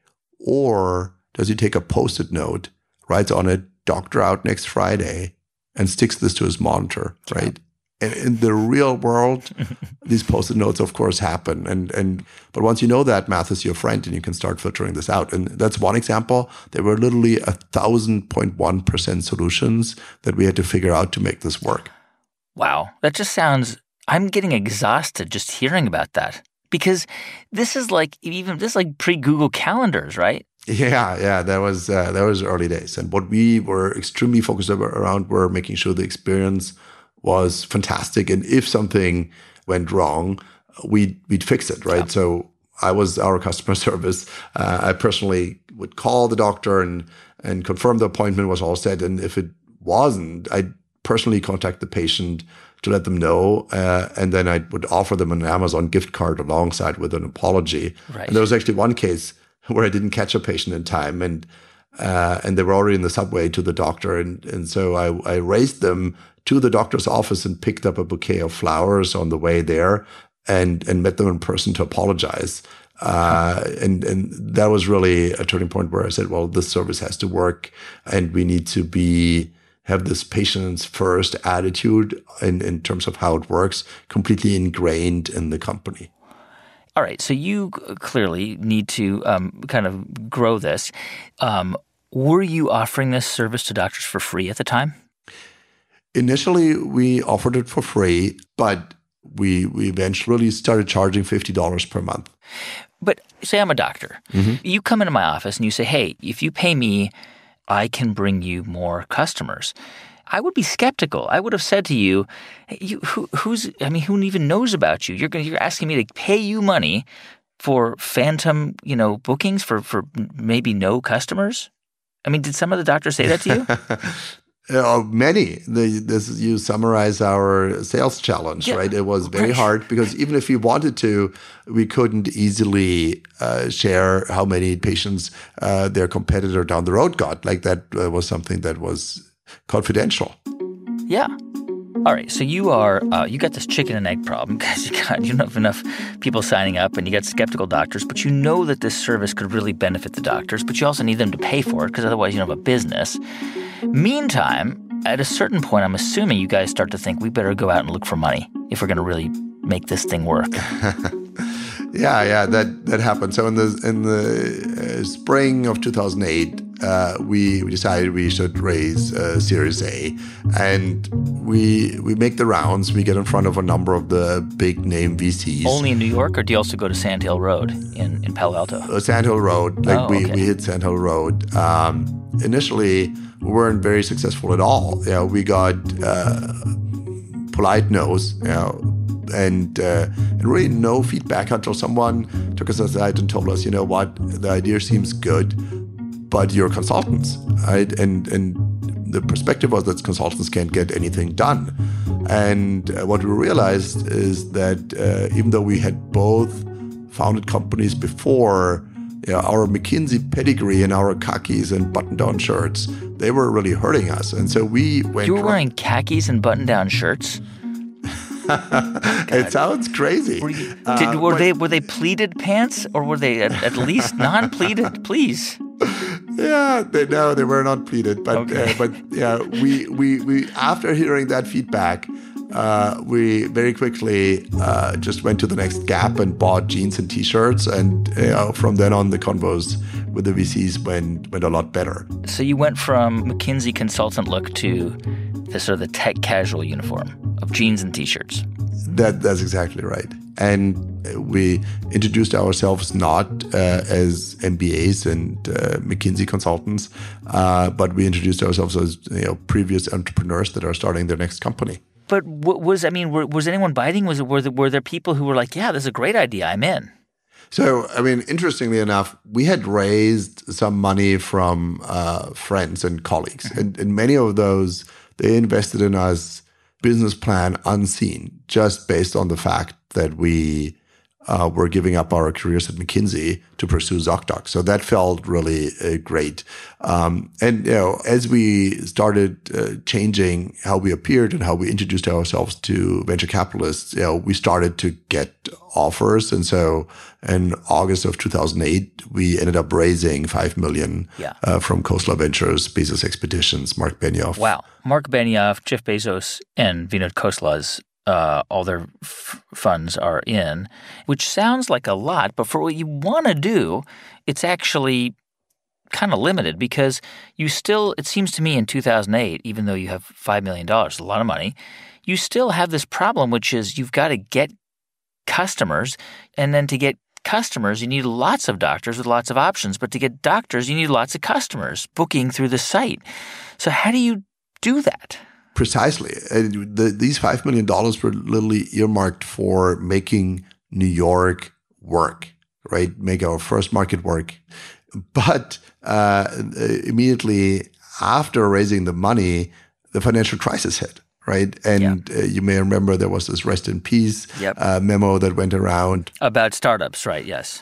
Or does he take a Post-it note, writes on it, "Doctor out next Friday," and sticks this to his monitor, right? And in the real world, these Post-it notes, of course, happen. And and but once you know that, math is your friend, and you can start filtering this out. And that's one example. There were literally a thousand point one percent solutions that we had to figure out to make this work. Wow, that just sounds. I'm getting exhausted just hearing about that, because this is like even this is like pre-Google calendars, right? Yeah, yeah, that was uh, that was early days, and what we were extremely focused around were making sure the experience was fantastic, and if something went wrong, we'd we'd fix it, right? Yeah. So I was our customer service. Uh, I personally would call the doctor and and confirm the appointment was all set, and if it wasn't, I'd personally contact the patient to let them know, uh, and then I would offer them an Amazon gift card alongside with an apology. Right. And there was actually one case where I didn't catch a patient in time, and uh, and they were already in the subway to the doctor, and and so I, I raced them to the doctor's office and picked up a bouquet of flowers on the way there, and and met them in person to apologize. Uh, and and that was really a turning point where I said, well, this service has to work, and we need to be have this patient's first attitude in in terms of how it works completely ingrained in the company. All right, so you clearly need to um, kind of grow this. Um, were you offering this service to doctors for free at the time? Initially, we offered it for free, but we we eventually started charging fifty dollars per month. But say I'm a doctor. Mm-hmm. You come into my office and you say, hey, if you pay me, I can bring you more customers. I would be skeptical. I would have said to you, hey, you who, who's, I mean, who even knows about you? You're going, you're asking me to pay you money for phantom, you know, bookings for, for maybe no customers? I mean, did some of the doctors say that to you? Uh, many. The, this is, you summarize our sales challenge, yeah, right? It was very right. hard because even if we wanted to, we couldn't easily uh, share how many patients uh, their competitor down the road got. Like that uh, was something that was confidential. Yeah. All right. So you are uh, you got this chicken and egg problem because you got you don't have enough people signing up and you got skeptical doctors, but you know that this service could really benefit the doctors, but you also need them to pay for it because otherwise you don't have a business. Meantime, at a certain point, I'm assuming you guys start to think we better go out and look for money if we're going to really make this thing work. yeah, yeah, that that happened. So in the in the uh, spring of two thousand eight, uh, we, we decided we should raise uh, Series A, and we we make the rounds. We get in front of a number of the big name V Cs. Only in New York, or do you also go to Sand Hill Road in, in Palo Alto? Uh, Sand Hill Road, like oh, we, okay. we hit Sand Hill Road. Um, initially, we weren't very successful at all. You know, we got uh, polite no's, you know, and uh, and really no feedback until someone took us aside and told us, you know what, the idea seems good, but you're consultants, right? And and the perspective was that consultants can't get anything done. And uh, what we realized is that uh, even though we had both founded companies before, you know, our McKinsey pedigree and our khakis and button-down shirts, they were really hurting us. And so we went... You were wearing khakis and button-down shirts? It sounds crazy. Were, you, did, uh, were, they, were they pleated pants, or were they at, at least non-pleated? Please. Yeah, they, no, they were not pleated. But, okay. uh, but yeah, we, we, we, after hearing that feedback, Uh, we very quickly uh, just went to the next Gap and bought jeans and T-shirts, and you know, from then on, the convos with the V Cs went went a lot better. So you went from McKinsey consultant look to the sort of the tech casual uniform of jeans and T-shirts. That that's exactly right. And we introduced ourselves not uh, as M B As and uh, McKinsey consultants, uh, but we introduced ourselves as, you know, previous entrepreneurs that are starting their next company. But was I mean, was anyone biting? Was it, were there, were there people who were like, yeah, this is a great idea, I'm in? So, I mean, interestingly enough, we had raised some money from uh, friends and colleagues. Mm-hmm. And, and many of those, they invested in us business plan unseen, just based on the fact that we uh, were giving up our careers at McKinsey to pursue ZocDoc. So that felt really uh, great. Um, and, you know, as we started uh, changing how we appeared and how we introduced ourselves to venture capitalists, you know, we started to get offers. And so in August of two thousand eight, we ended up raising five million dollars yeah. uh, from Khosla Ventures, Bezos Expeditions, Mark Benioff. Wow. Mark Benioff, Jeff Bezos, and Vinod Khosla's Uh, all their f- funds are in, which sounds like a lot, but for what you want to do, it's actually kind of limited because you still, it seems to me in two thousand eight, even though you have five million dollars, a lot of money, you still have this problem, which is you've got to get customers, and then to get customers, you need lots of doctors with lots of options, but to get doctors, you need lots of customers booking through the site. So how do you do that? Precisely. And the, these five million dollars were literally earmarked for making New York work, right? Make our first market work. But uh, immediately after raising the money, the financial crisis hit, right? And yep. uh, you may remember there was this rest in peace yep. uh, memo that went around. About startups, right? Yes.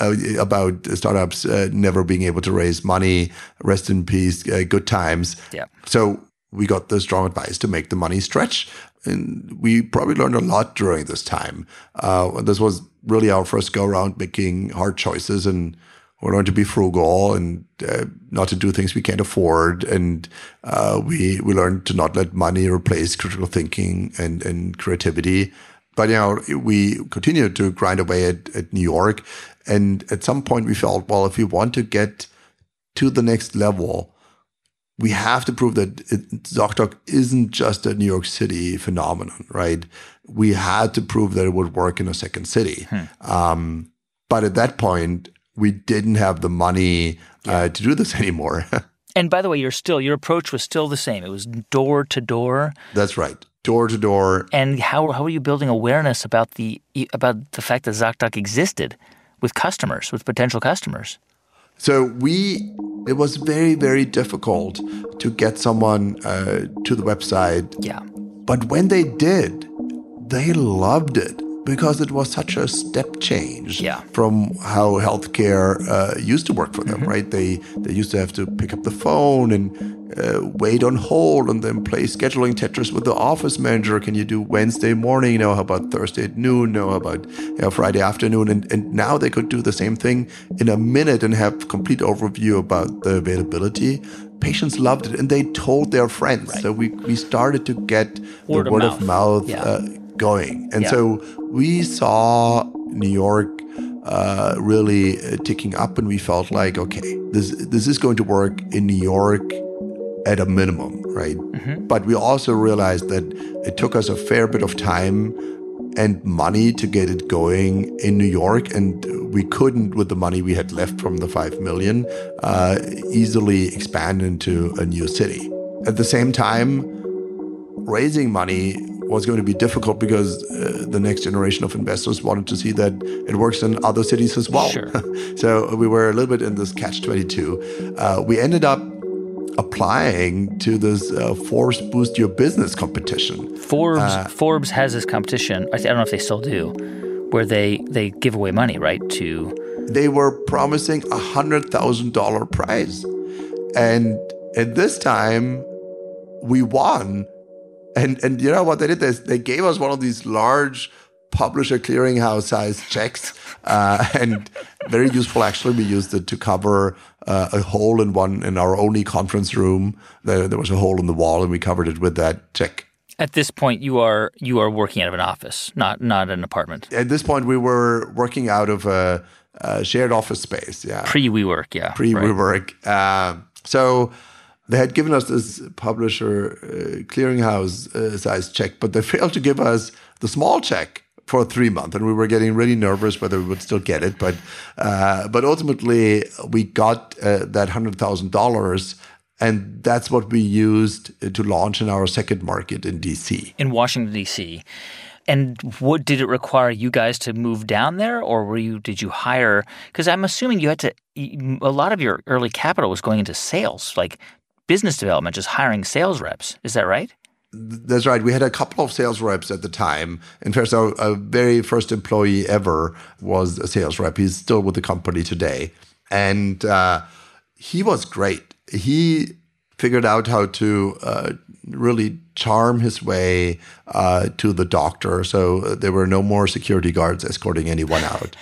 About startups uh, never being able to raise money, rest in peace, uh, good times. Yeah. So we got the strong advice to make the money stretch. And we probably learned a lot during this time. Uh, this was really our first go around making hard choices, and we learned to be frugal and uh, not to do things we can't afford. And uh, we we learned to not let money replace critical thinking and, and creativity. But, you know, we continued to grind away at, at New York. And at some point we felt, well, if we want to get to the next level, we have to prove that it, ZocDoc isn't just a New York City phenomenon, right? We had to prove that it would work in a second city. Hmm. Um, but at that point, we didn't have the money uh, to do this anymore. And by the way, you're still your approach was still the same. It was door to door. That's right, door to door. And how how are you building awareness about the about the fact that ZocDoc existed with customers, with potential customers? So we, it was very, very difficult to get someone uh, to the website. Yeah. But when they did, they loved it because it was such a step change yeah. from how healthcare uh, used to work for them, mm-hmm. right? They they used to have to pick up the phone and uh, wait on hold and then play scheduling Tetris with the office manager. Can you do Wednesday morning? You know, how about Thursday at noon? No, how about you know, Friday afternoon? And, and now they could do the same thing in a minute and have complete overview about the availability. Patients loved it and they told their friends. Right. So we, we started to get word the word of of mouth, mouth yeah. uh, going. And yeah. so we saw New York uh, really uh, ticking up and we felt like, okay, this this is going to work in New York at a minimum, right? Mm-hmm. But we also realized that it took us a fair bit of time and money to get it going in New York. And we couldn't, with the money we had left from the five million, uh, easily expand into a new city. At the same time, raising money was going to be difficult because uh, the next generation of investors wanted to see that it works in other cities as well. Sure. So we were a little bit in this catch twenty-two. Uh, we ended up applying to this uh, Forbes Boost Your Business competition. Forbes uh, Forbes has this competition. I, th- I don't know if they still do, where they, they give away money, right? To they were promising a hundred thousand dollar prize, and at this time, we won. And and you know what they did? They, they gave us one of these large publisher clearinghouse size checks, uh, and very useful. Actually, we used it to cover uh, a hole in one in our only conference room. There, there was a hole in the wall, and we covered it with that check. At this point, you are you are working out of an office, not not an apartment. At this point, we were working out of a, a shared office space. Yeah, pre WeWork. Yeah, pre WeWork. Right. Uh, so. They had given us this publisher uh, clearinghouse uh, size check, but they failed to give us the small check for three months. And we were getting really nervous whether we would still get it. But uh, but ultimately, we got uh, that one hundred thousand dollars. And that's what we used to launch in our second market in D C. In Washington, D C. And what did it require you guys to move down there, or were you? Did you hire? Because I'm assuming you had to. A lot of your early capital was going into sales, like business development, just hiring sales reps. Is that right? That's right. We had a couple of sales reps at the time. In fact, our, our very first employee ever was a sales rep. He's still with the company today. And uh, he was great. He figured out how to uh, really charm his way uh, to the doctor. So there were no more security guards escorting anyone out.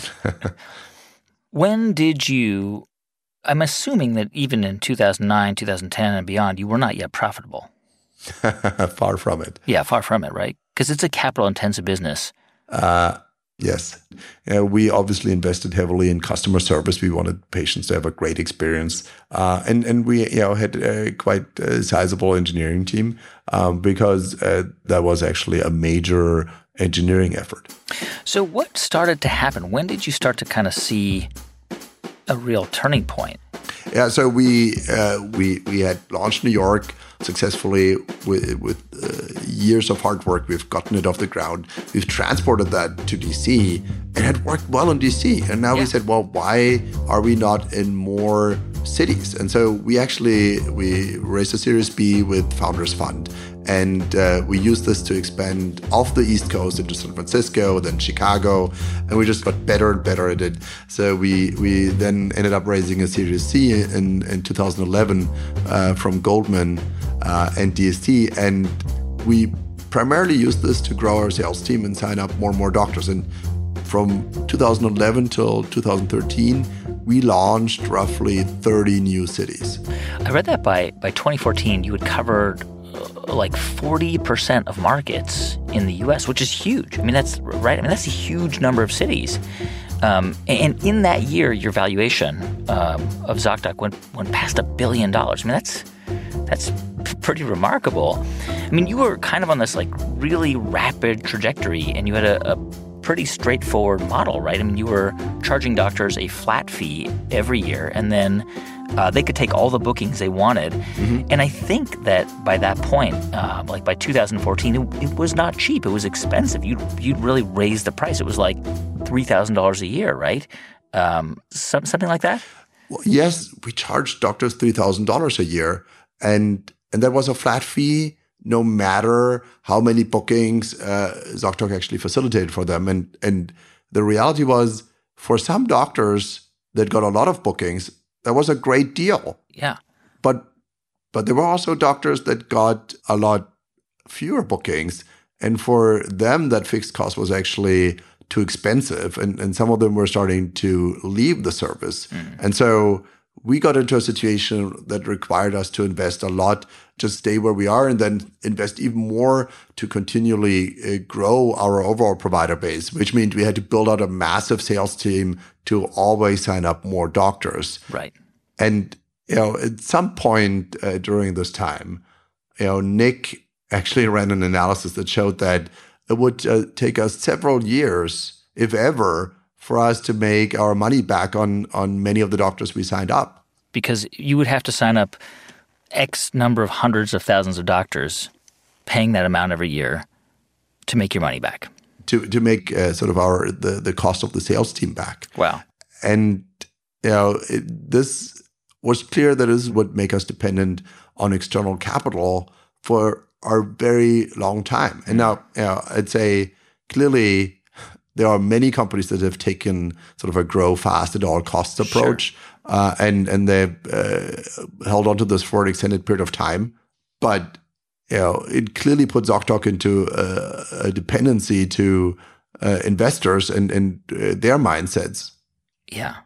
When did you... I'm assuming that even in two thousand nine, two thousand ten, and beyond, you were not yet profitable. Far from it. Yeah, far from it, right? Because it's a capital-intensive business. Uh, yes. Uh, we obviously invested heavily in customer service. We wanted patients to have a great experience. Uh, and, and we you know, had a quite a sizable engineering team um, because uh, that was actually a major engineering effort. So what started to happen? When did you start to kind of see a real turning point? Yeah, so we uh, we we had launched New York successfully with with uh, years of hard work. We've gotten it off the ground. We've transported that to D C. It had worked well in D C, and now yeah. we said, well, why are we not in more cities? And so we actually we raised a Series B with Founders Fund. And uh, we used this to expand off the East Coast into San Francisco, then Chicago, and we just got better and better at it. So we we then ended up raising a Series C in, in two thousand eleven uh, from Goldman uh, and D S T, and we primarily used this to grow our sales team and sign up more and more doctors. And from two thousand eleven till two thousand thirteen, we launched roughly thirty new cities. I read that by by twenty fourteen, you had covered like forty percent of markets in the U S, which is huge. I mean, that's right. I mean, that's a huge number of cities. Um, and in that year, your valuation um, of ZocDoc went, went past a billion dollars. I mean, that's that's pretty remarkable. I mean, you were kind of on this like really rapid trajectory, and you had a, a pretty straightforward model, right? I mean, you were charging doctors a flat fee every year, and then uh, they could take all the bookings they wanted. Mm-hmm. And I think that by that point, uh, like by two thousand fourteen, it, it was not cheap. It was expensive. You'd, you'd really raise the price. It was like three thousand dollars a year, right? Um, some, something like that? Well, yes, we charged doctors three thousand dollars a year, and and that was a flat fee no matter how many bookings uh, ZocDoc actually facilitated for them. And and the reality was, for some doctors that got a lot of bookings, that was a great deal. Yeah. But but there were also doctors that got a lot fewer bookings, and for them, that fixed cost was actually too expensive, and, and some of them were starting to leave the service. Mm. And so we got into a situation that required us to invest a lot, just stay where we are, and then invest even more to continually uh, grow our overall provider base, which means we had to build out a massive sales team to always sign up more doctors. Right. And, you know, at some point uh, during this time, you know, Nick actually ran an analysis that showed that it would uh, take us several years, if ever, for us to make our money back on, on many of the doctors we signed up. Because you would have to sign up X number of hundreds of thousands of doctors, paying that amount every year to make your money back. To to make uh, sort of our the, the cost of the sales team back. Wow. And, you know, it, this was clear that this would make us dependent on external capital for our very long time. And now, you know, I'd say clearly there are many companies that have taken sort of a grow fast at all costs approach, sure. uh, and and they've uh, held on to this for an extended period of time. But, you know, it clearly puts ZocDoc into a, a dependency to uh, investors and and uh, their mindsets. Yeah.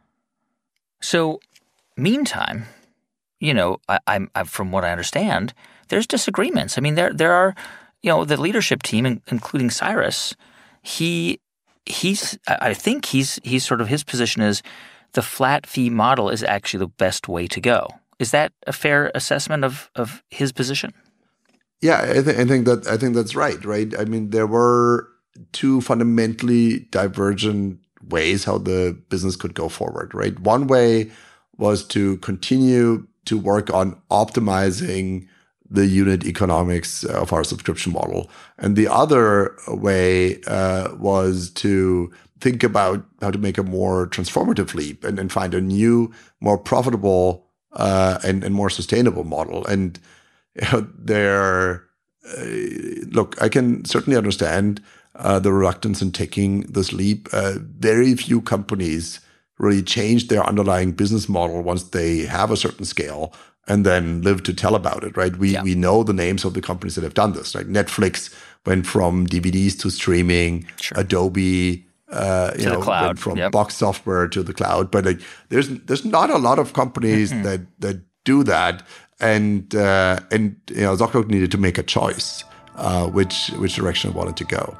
So, meantime, you know, I, I'm, I'm from what I understand, there's disagreements. I mean, there there are, you know, the leadership team, including Cyrus. He he's I think he's he's sort of his position is the flat fee model is actually the best way to go. Is that a fair assessment of of his position? Yeah, I, th- I think that I think that's right. Right. I mean, there were two fundamentally divergent ways how the business could go forward. Right. One way was to continue to work on optimizing the unit economics of our subscription model. And the other way uh, was to think about how to make a more transformative leap and, and find a new, more profitable uh, and, and more sustainable model. And you know, there, uh, look, I can certainly understand uh, the reluctance in taking this leap. Uh, very few companies really change their underlying business model once they have a certain scale and then live to tell about it, right? We yeah. we know the names of the companies that have done this. Like Netflix went from D V Ds to streaming, sure. Adobe, uh, you to know, the cloud. went from yep. box software to the cloud. But like, there's there's not a lot of companies mm-hmm. that that do that, and uh, and you know, ZocDoc needed to make a choice, uh, which which direction it wanted to go.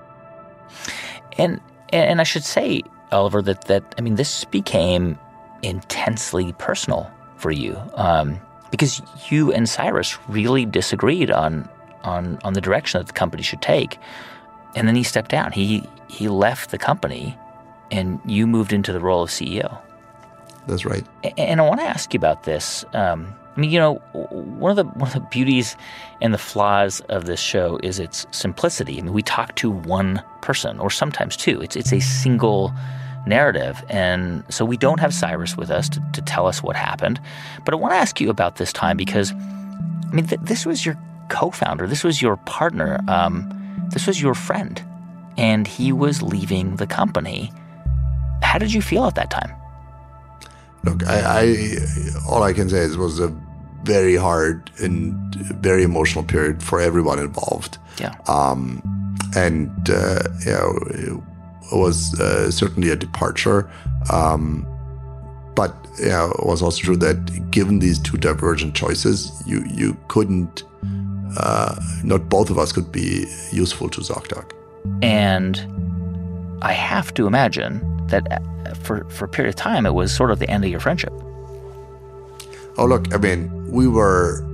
And and I should say, Oliver, that that I mean, this became intensely personal for you, um, because you and Cyrus really disagreed on on on the direction that the company should take, and then he stepped down. He he left the company, and you moved into the role of C E O. That's right. And I want to ask you about this. Um, I mean, you know, one of the one of the beauties and the flaws of this show is its simplicity. I mean, we talk to one person, or sometimes two. It's it's a single narrative. And so we don't have Cyrus with us to, to tell us what happened. But I want to ask you about this time because, I mean, th- this was your co-founder. This was your partner. Um, this was your friend. And he was leaving the company. How did you feel at that time? Look, I, I all I can say is it was a very hard and very emotional period for everyone involved. Yeah. Um, and, uh, you know, it, It was uh, certainly a departure, um, but you know, it was also true that given these two divergent choices, you you couldn't, uh, not both of us could be useful to ZocDoc. And I have to imagine that for for a period of time, it was sort of the end of your friendship. Oh, look, I mean, we were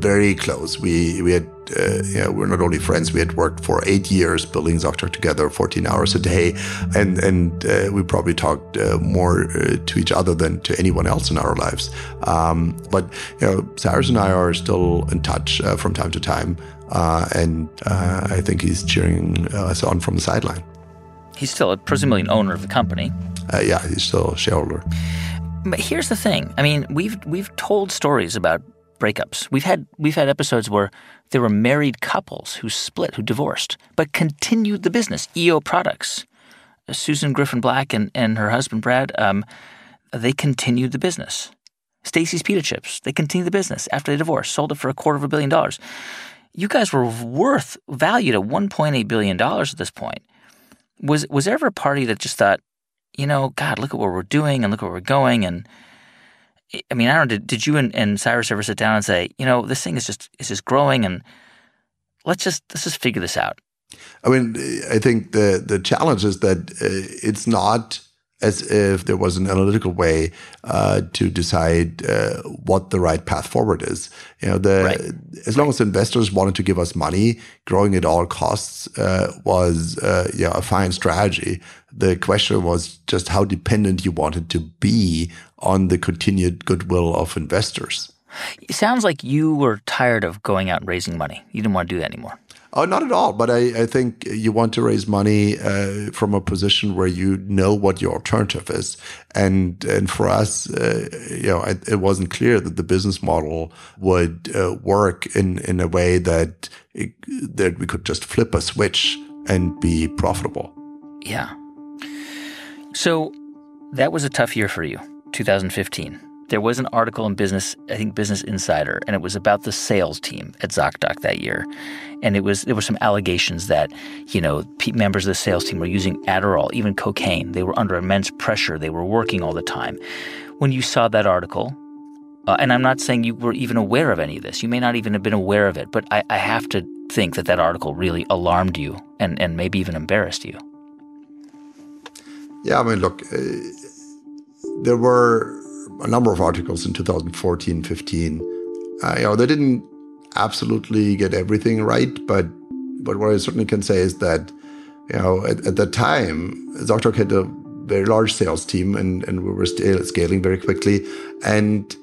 very close. We we had uh, you know, we're not only friends. We had worked for eight years building ZocDoc together, fourteen hours a day, and and uh, we probably talked uh, more uh, to each other than to anyone else in our lives. Um, but you know, Cyrus and I are still in touch uh, from time to time, uh, and uh, I think he's cheering us on from the sideline. He's still presumably an owner of the company. Uh, yeah, he's still a shareholder. But here's the thing. I mean, we've we've told stories about breakups. We've had we've had episodes where there were married couples who split, who divorced, but continued the business. E O Products, Susan Griffin Black and, and her husband Brad, um, they continued the business. Stacy's Pita Chips, they continued the business after they divorced, sold it for a quarter of a billion dollars. You guys were worth, valued at one point eight billion dollars at this point. Was was there ever a party that just thought, you know, God, look at what we're doing and look where we're going? And I mean, I don't know, did, did you and, and Cyrus ever sit down and say, you know, this thing is just is just growing and let's just let's just figure this out? I mean, I think the the challenge is that uh, it's not as if there was an analytical way uh, to decide uh, what the right path forward is. You know, the right. as long as investors wanted to give us money, growing at all costs uh, was uh, you know, a fine strategy. The question was just how dependent you wanted to be on the continued goodwill of investors. It sounds like you were tired of going out and raising money. You didn't want to do that anymore. Oh, not at all. But I, I think you want to raise money uh, from a position where you know what your alternative is. And and for us, uh, you know, it, it wasn't clear that the business model would uh, work in, in a way that it, that we could just flip a switch and be profitable. Yeah. So that was a tough year for you, two thousand fifteen. There was an article in Business, I think Business Insider, and it was about the sales team at ZocDoc that year. And it was there were some allegations that, you know, members of the sales team were using Adderall, even cocaine. They were under immense pressure. They were working all the time. When you saw that article, uh, and I'm not saying you were even aware of any of this. You may not even have been aware of it, but I, I have to think that that article really alarmed you and, and maybe even embarrassed you. Yeah, I mean, look, uh, there were a number of articles in two thousand fourteen, fifteen. Uh, you know, they didn't absolutely get everything right, but but what I certainly can say is that, you know, at, at that time, ZocDoc had a very large sales team, and, and we were st- scaling very quickly, and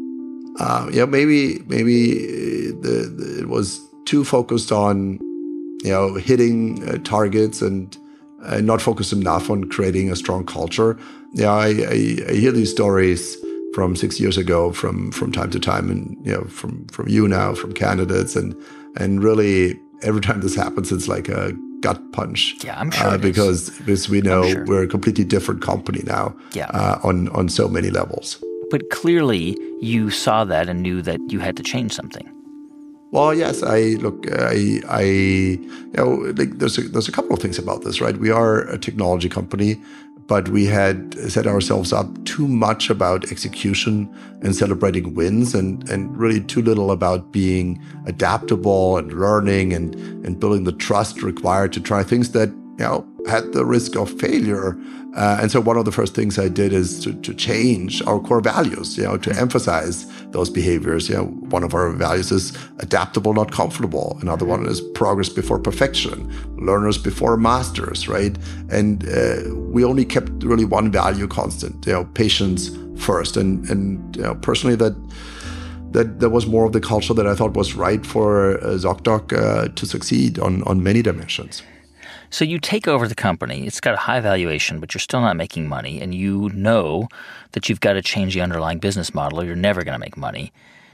uh, yeah, maybe maybe the, the, it was too focused on, you know, hitting uh, targets and uh, not focused enough on creating a strong culture. Yeah, I, I, I hear these stories from six years ago, from from time to time, and you know, from from you now, from candidates, and and really every time this happens, it's like a gut punch. Yeah, I'm sure uh, because because we know sure. we're a completely different company now. Yeah. Uh, on on so many levels. But clearly, you saw that and knew that you had to change something. Well, yes, I look, I, I, you know, like there's a, there's a couple of things about this, right? We are a technology company, but we had set ourselves up too much about execution and celebrating wins, and, and really too little about being adaptable and learning and, and building the trust required to try things that, you know, had the risk of failure. Uh, and so one of the first things I did is to, to change our core values, you know, to emphasize those behaviors. You know, one of our values is adaptable, not comfortable. Another one is progress before perfection, learners before masters, right? And uh, we only kept really one value constant, you know, patience first. And, and you know, personally, that that that was more of the culture that I thought was right for uh, ZocDoc uh, to succeed on, on many dimensions. So you take over the company. It's got a high valuation, but you're still not making money. And you know that you've got to change the underlying business model or you're never going to make money.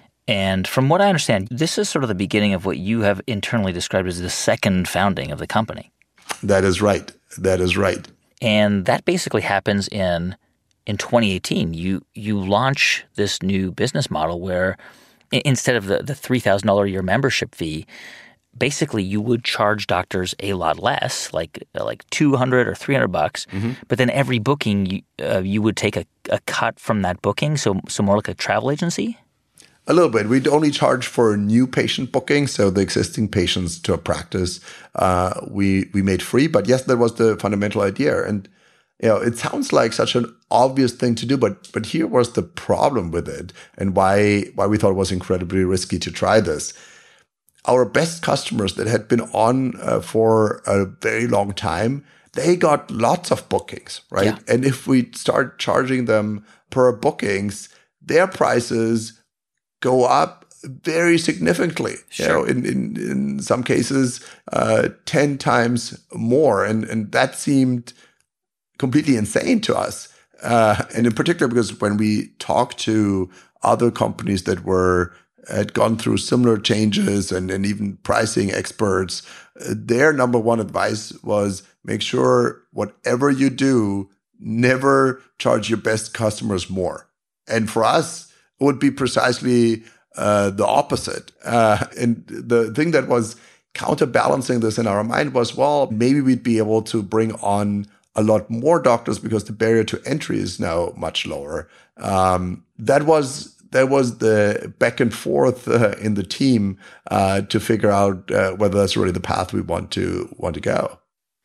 And from what I understand, this is sort of the beginning of what you have internally described as the second founding of the company. That is right. That is right. And that basically happens in in twenty eighteen. You you launch this new business model where instead of the, the three thousand dollars a year membership fee, basically you would charge doctors a lot less, like like two hundred or three hundred bucks. Mm-hmm. But then every booking, you, uh, you would take a, a cut from that booking, so so more like a travel agency? A little bit. We'd only charge for new patient booking, so the existing patients to a practice uh, we we made free. But yes, that was the fundamental idea. And you know, it sounds like such an obvious thing to do, but but here was the problem with it, and why why we thought it was incredibly risky to try this. Our best customers that had been on uh, for a very long time, they got lots of bookings, right? Yeah. And if we start charging them per bookings, their prices go up very significantly. Sure. You know, in, in, in some cases, uh, ten times more. And, and that seemed completely insane to us. Uh, and in particular, because when we talked to other companies that were had gone through similar changes and, and even pricing experts, uh, their number one advice was make sure whatever you do, never charge your best customers more. And for us, it would be precisely uh, the opposite. Uh, and the thing that was counterbalancing this in our mind was, well, maybe we'd be able to bring on a lot more doctors because the barrier to entry is now much lower. Um, that was That was the back and forth uh, in the team uh, to figure out uh, whether that's really the path we want to want to go.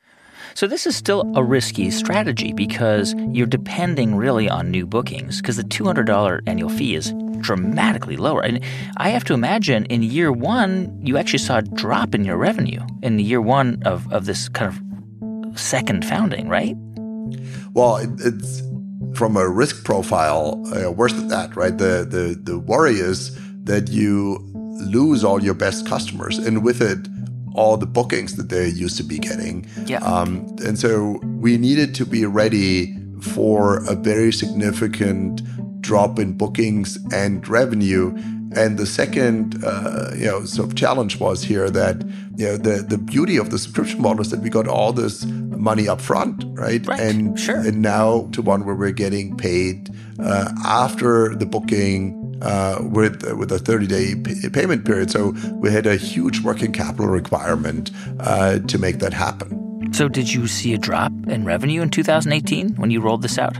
So this is still a risky strategy because you're depending really on new bookings because the two hundred dollars annual fee is dramatically lower. And I have to imagine in year one, you actually saw a drop in your revenue in year one of, of this kind of second founding, right? Well, it, it's... from a risk profile, uh, worse than that, right? The, the the worry is that you lose all your best customers, and with it, all the bookings that they used to be getting. Yeah. Um, and so we needed to be ready for a very significant drop in bookings and revenue. And the second, uh, you know, sort of challenge was here that, you know, the, the beauty of the subscription model is that we got all this money up front, right? Right, and, sure. and now to one where we're getting paid uh, after the booking uh, with with a thirty-day pay- payment period. So we had a huge working capital requirement uh, to make that happen. So did you see a drop in revenue in two thousand eighteen when you rolled this out?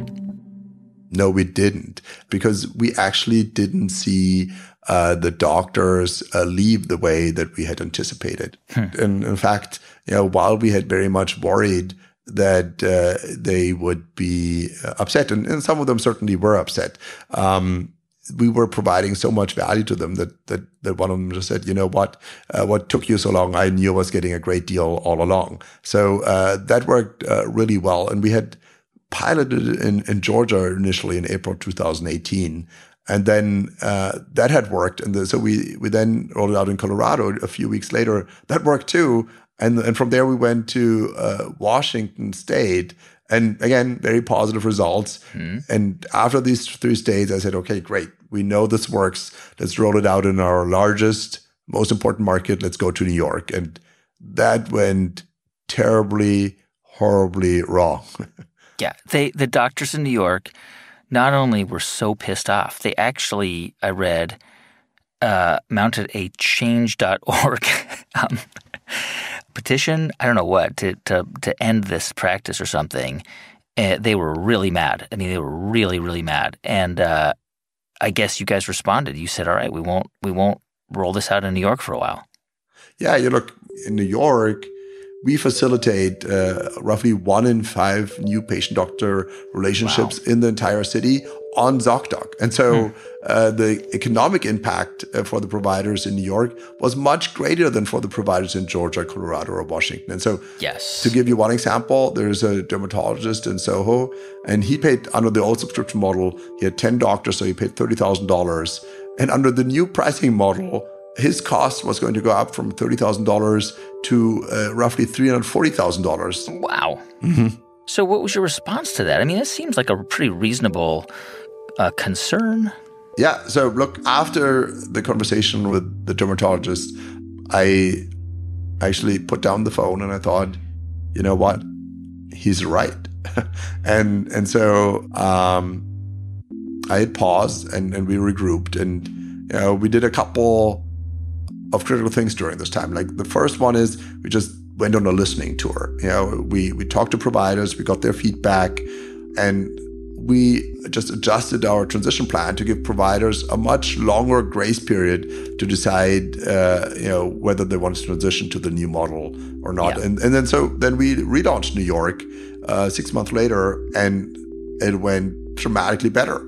No, we didn't, because we actually didn't see uh, the doctors uh, leave the way that we had anticipated. Hmm. And in fact, you know, while we had very much worried that uh, they would be upset, and, and some of them certainly were upset, um, we were providing so much value to them that that, that one of them just said, you know what, uh, what took you so long? I knew I was getting a great deal all along. So uh, that worked uh, really well. And we had piloted in, in Georgia initially in April two thousand eighteen. And then uh, that had worked. And the, so we we then rolled it out in Colorado a few weeks later. That worked too. And, and from there we went to uh, Washington State. And again, very positive results. Mm. And after these three states, I said, okay, great. We know this works. Let's roll it out in our largest, most important market. Let's go to New York. And that went terribly, horribly wrong. Yeah, they the doctors in New York not only were so pissed off, they actually, I read, uh, mounted a change dot org um, petition, I don't know what, to to, to end this practice or something. Uh, they were really mad. I mean, they were really, really mad. And uh, I guess you guys responded. You said, all right, we won't we won't roll this out in New York for a while. Yeah, you look, in New York, we facilitate uh, roughly one in five new patient-doctor relationships wow. in the entire city on ZocDoc. And so hmm. uh, the economic impact uh, for the providers in New York was much greater than for the providers in Georgia, Colorado, or Washington. And so yes. to give you one example, there's a dermatologist in Soho, and he paid, under the old subscription model, he had ten doctors, so he paid thirty thousand dollars. And under the new pricing model, his cost was going to go up from thirty thousand dollars to uh, roughly three hundred forty thousand dollars. Wow. Mm-hmm. So what was your response to that? I mean, it seems like a pretty reasonable uh, concern. Yeah. So look, after the conversation with the dermatologist, I actually put down the phone and I thought, you know what? He's right. and and so um, I had paused and, and we regrouped, and you know, we did a couple of critical things during this time. Like the first one is we just went on a listening tour. You know, we we talked to providers, we got their feedback, and we just adjusted our transition plan to give providers a much longer grace period to decide, uh, you know, whether they want to transition to the new model or not. Yeah. And and then so then we relaunched New York uh, six months later, and it went dramatically better.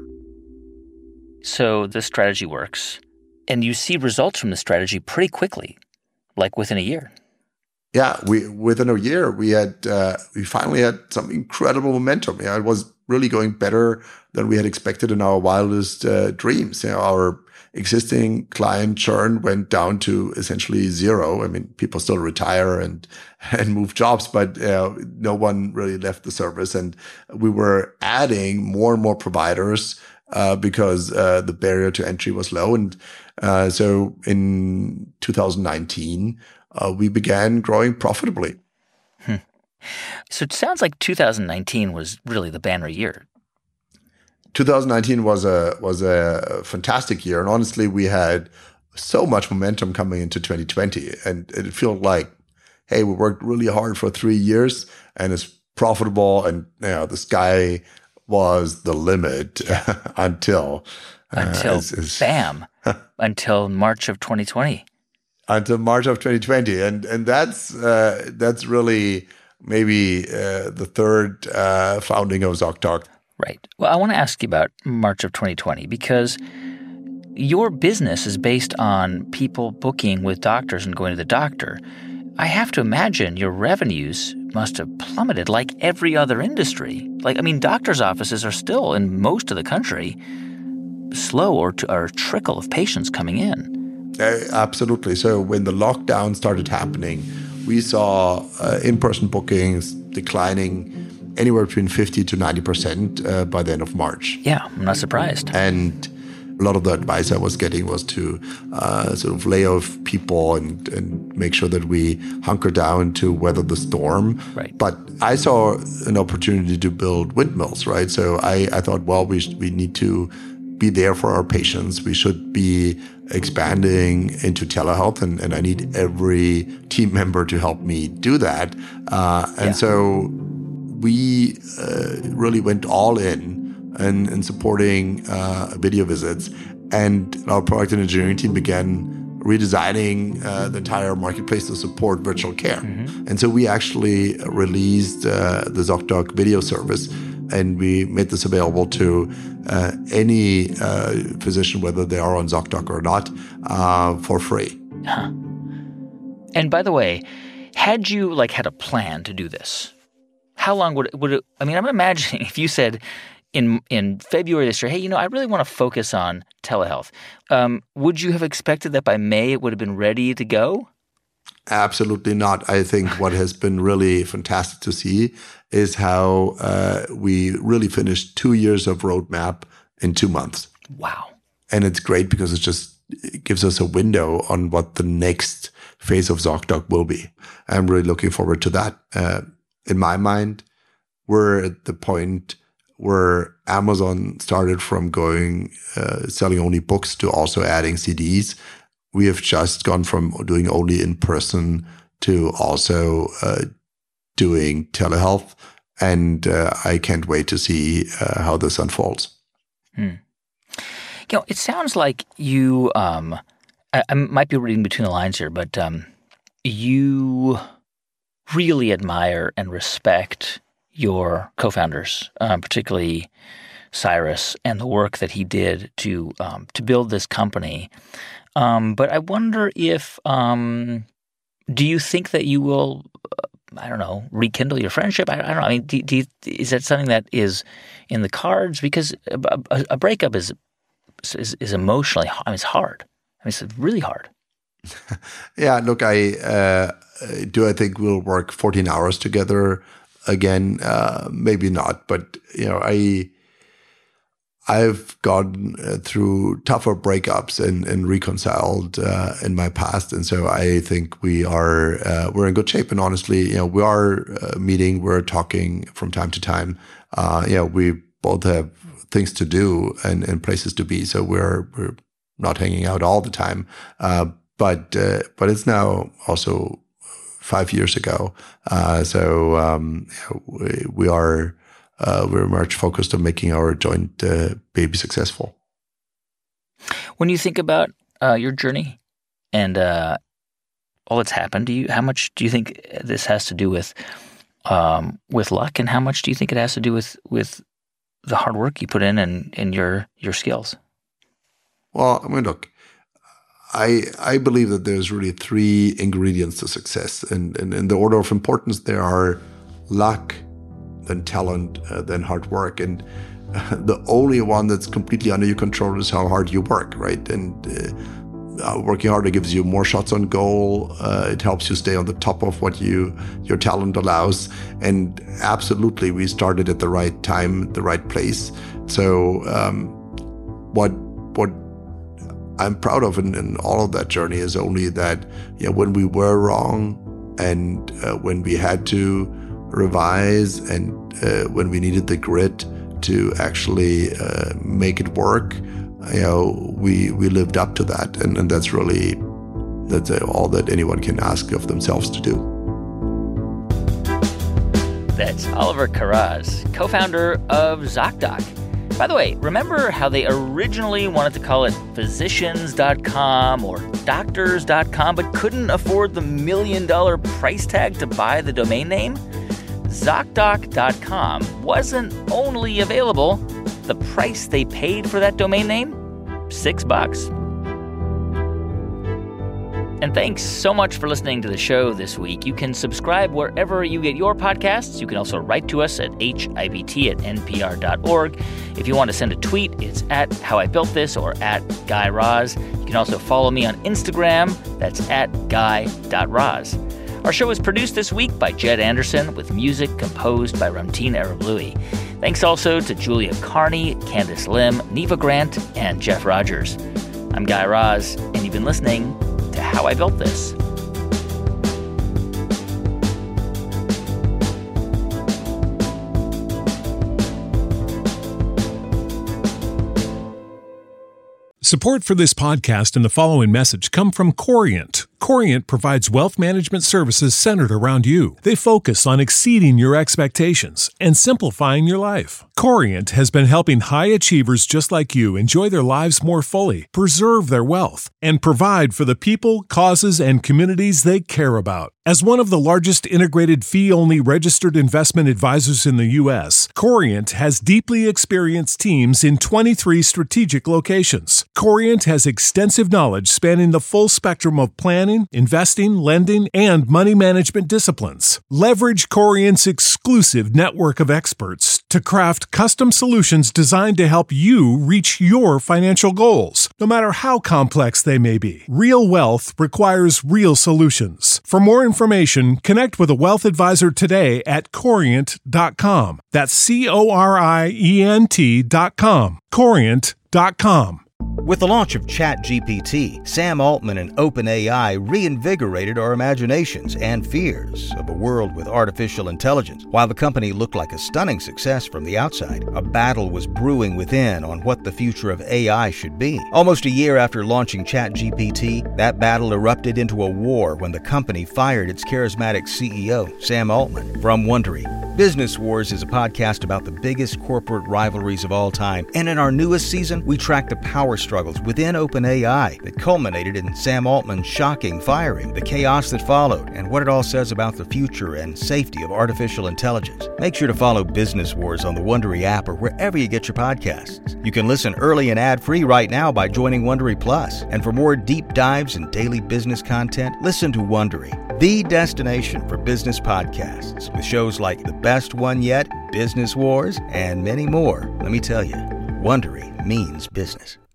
So the strategy works, and you see results from the strategy pretty quickly, like within a year. Yeah, we within a year we had uh, we finally had some incredible momentum. Yeah, it was really going better than we had expected in our wildest uh, dreams. You know, our existing client churn went down to essentially zero. I mean, people still retire and and move jobs, but uh, no one really left the service. And we were adding more and more providers uh, because uh, the barrier to entry was low. And uh, so in two thousand nineteen. Uh, we began growing profitably. Hmm. So it sounds like two thousand nineteen was really the banner year. two thousand nineteen was a was a fantastic year, and honestly, we had so much momentum coming into twenty twenty, and it felt like, hey, we worked really hard for three years, and it's profitable, and you know, the sky was the limit until until uh, it's, it's, bam, until March of twenty twenty. Until March of twenty twenty, and and that's uh, that's really maybe uh, the third uh, founding of ZocDoc. Right. Well, I want to ask you about March of twenty twenty because your business is based on people booking with doctors and going to the doctor. I have to imagine your revenues must have plummeted like every other industry. Like, I mean, doctors' offices are still in most of the country slow or, to, or a trickle of patients coming in. Uh, absolutely. So when the lockdown started happening, we saw uh, in-person bookings declining anywhere between fifty to ninety percent uh, by the end of March. Yeah, I'm not surprised. And a lot of the advice I was getting was to uh, sort of lay off people and, and make sure that we hunker down to weather the storm. Right. But I saw an opportunity to build windmills, right? So I, I thought, well, we sh- we need to be there for our patients. We should be expanding into telehealth, and, and I need every team member to help me do that. Uh, and yeah. so we uh, really went all in in, in supporting uh, video visits, and our product and engineering team began redesigning uh, the entire marketplace to support virtual care. Mm-hmm. And so we actually released uh, the ZocDoc video service, and we made this available to uh, any uh, physician, whether they are on ZocDoc or not, uh, for free. Huh. And by the way, had you like had a plan to do this, how long would it, would it, I mean, I'm imagining if you said in in February this year, hey, you know, I really want to focus on telehealth. Um, would you have expected that by May it would have been ready to go? Absolutely not. I think what has been really fantastic to see is how uh, we really finished two years of roadmap in two months. Wow. And it's great because it just it gives us a window on what the next phase of ZocDoc will be. I'm really looking forward to that. Uh, in my mind, we're at the point where Amazon started from going uh, selling only books to also adding C Ds. We have just gone from doing only in person to also uh, doing telehealth, and uh, I can't wait to see uh, how this unfolds. Hmm. You know, it sounds like you. Um, I, I might be reading between the lines here, but um, you really admire and respect your co-founders, um, particularly Cyrus, and the work that he did to um, to build this company. Um, but I wonder if, um, do you think that you will, uh, I don't know, rekindle your friendship? I, I don't know. I mean, do, do you, is that something that is in the cards? Because a, a, a breakup is, is is emotionally, I mean, it's hard. I mean, it's really hard. Yeah, look, I uh, do. I think we'll work fourteen hours together again. Uh, maybe not, but you know, I. I've gone through tougher breakups and, and reconciled uh, in my past, and so I think we are uh, we're in good shape. And honestly, you know, we are uh, meeting, we're talking from time to time. Uh, you know, we both have things to do and, and places to be, so we're we're not hanging out all the time. Uh, but uh, but it's now also five years ago, uh, so um, we, we are. Uh, we're much focused on making our joint uh, baby successful. When you think about uh, your journey and uh, all that's happened, do you, how much do you think this has to do with um, with luck, and how much do you think it has to do with, with the hard work you put in and, and your your skills? Well, I mean, look, I I believe that there's really three ingredients to success, and, and in the order of importance, there are luck, then talent, uh, then hard work, and uh, the only one that's completely under your control is how hard you work, right? And uh, uh, working harder gives you more shots on goal. Uh, it helps you stay on the top of what you your talent allows, and absolutely, we started at the right time, the right place. So, um, what what. I'm proud of in, in all of that journey is only that, you know, when we were wrong and uh, when we had to revise and uh, when we needed the grit to actually uh, make it work, you know, we we lived up to that, and, and that's really that's uh, all that anyone can ask of themselves to do. That's Oliver Karaz, co-founder of ZocDoc. By the way, remember how they originally wanted to call it physicians dot com or doctors dot com, but couldn't afford the million dollar price tag to buy the domain name? ZocDoc dot com wasn't only available. The price they paid for that domain name? Six bucks. And thanks so much for listening to the show this week. You can subscribe wherever you get your podcasts. You can also write to us at H I B T at N P R dot org. If you want to send a tweet, it's at How I Built This or at Guy Raz. You can also follow me on Instagram. That's at guy dot raz. Our show is produced this week by Jed Anderson with music composed by Ramtin Arablouei. Thanks also to Julia Carney, Candice Lim, Neva Grant, and Jeff Rogers. I'm Guy Raz, and you've been listening to How I Built This. Support for this podcast and the following message come from Corient. Corient provides wealth management services centered around you. They focus on exceeding your expectations and simplifying your life. Corient has been helping high achievers just like you enjoy their lives more fully, preserve their wealth, and provide for the people, causes, and communities they care about. As one of the largest integrated fee-only registered investment advisors in the U S, Corient has deeply experienced teams in twenty-three strategic locations. Corient has extensive knowledge spanning the full spectrum of planning, investing, lending, and money management disciplines. Leverage Corient's exclusive network of experts to craft custom solutions designed to help you reach your financial goals, no matter how complex they may be. Real wealth requires real solutions. For more information, connect with a wealth advisor today at corient dot com. That's C O R I E N T dot com. corient dot com. With the launch of ChatGPT, Sam Altman and OpenAI reinvigorated our imaginations and fears of a world with artificial intelligence. While the company looked like a stunning success from the outside, a battle was brewing within on what the future of A I should be. Almost a year after launching ChatGPT, that battle erupted into a war when the company fired its charismatic C E O, Sam Altman. From Wondery, Business Wars is a podcast about the biggest corporate rivalries of all time, and in our newest season, we track the power struggles within OpenAI that culminated in Sam Altman's shocking firing, the chaos that followed, and what it all says about the future and safety of artificial intelligence. Make sure to follow Business Wars on the Wondery app or wherever you get your podcasts. You can listen early and ad-free right now by joining Wondery Plus. And for more deep dives and daily business content, listen to Wondery, the destination for business podcasts, with shows like The Best One Yet, Business Wars, and many more. Let me tell you, Wondery means business.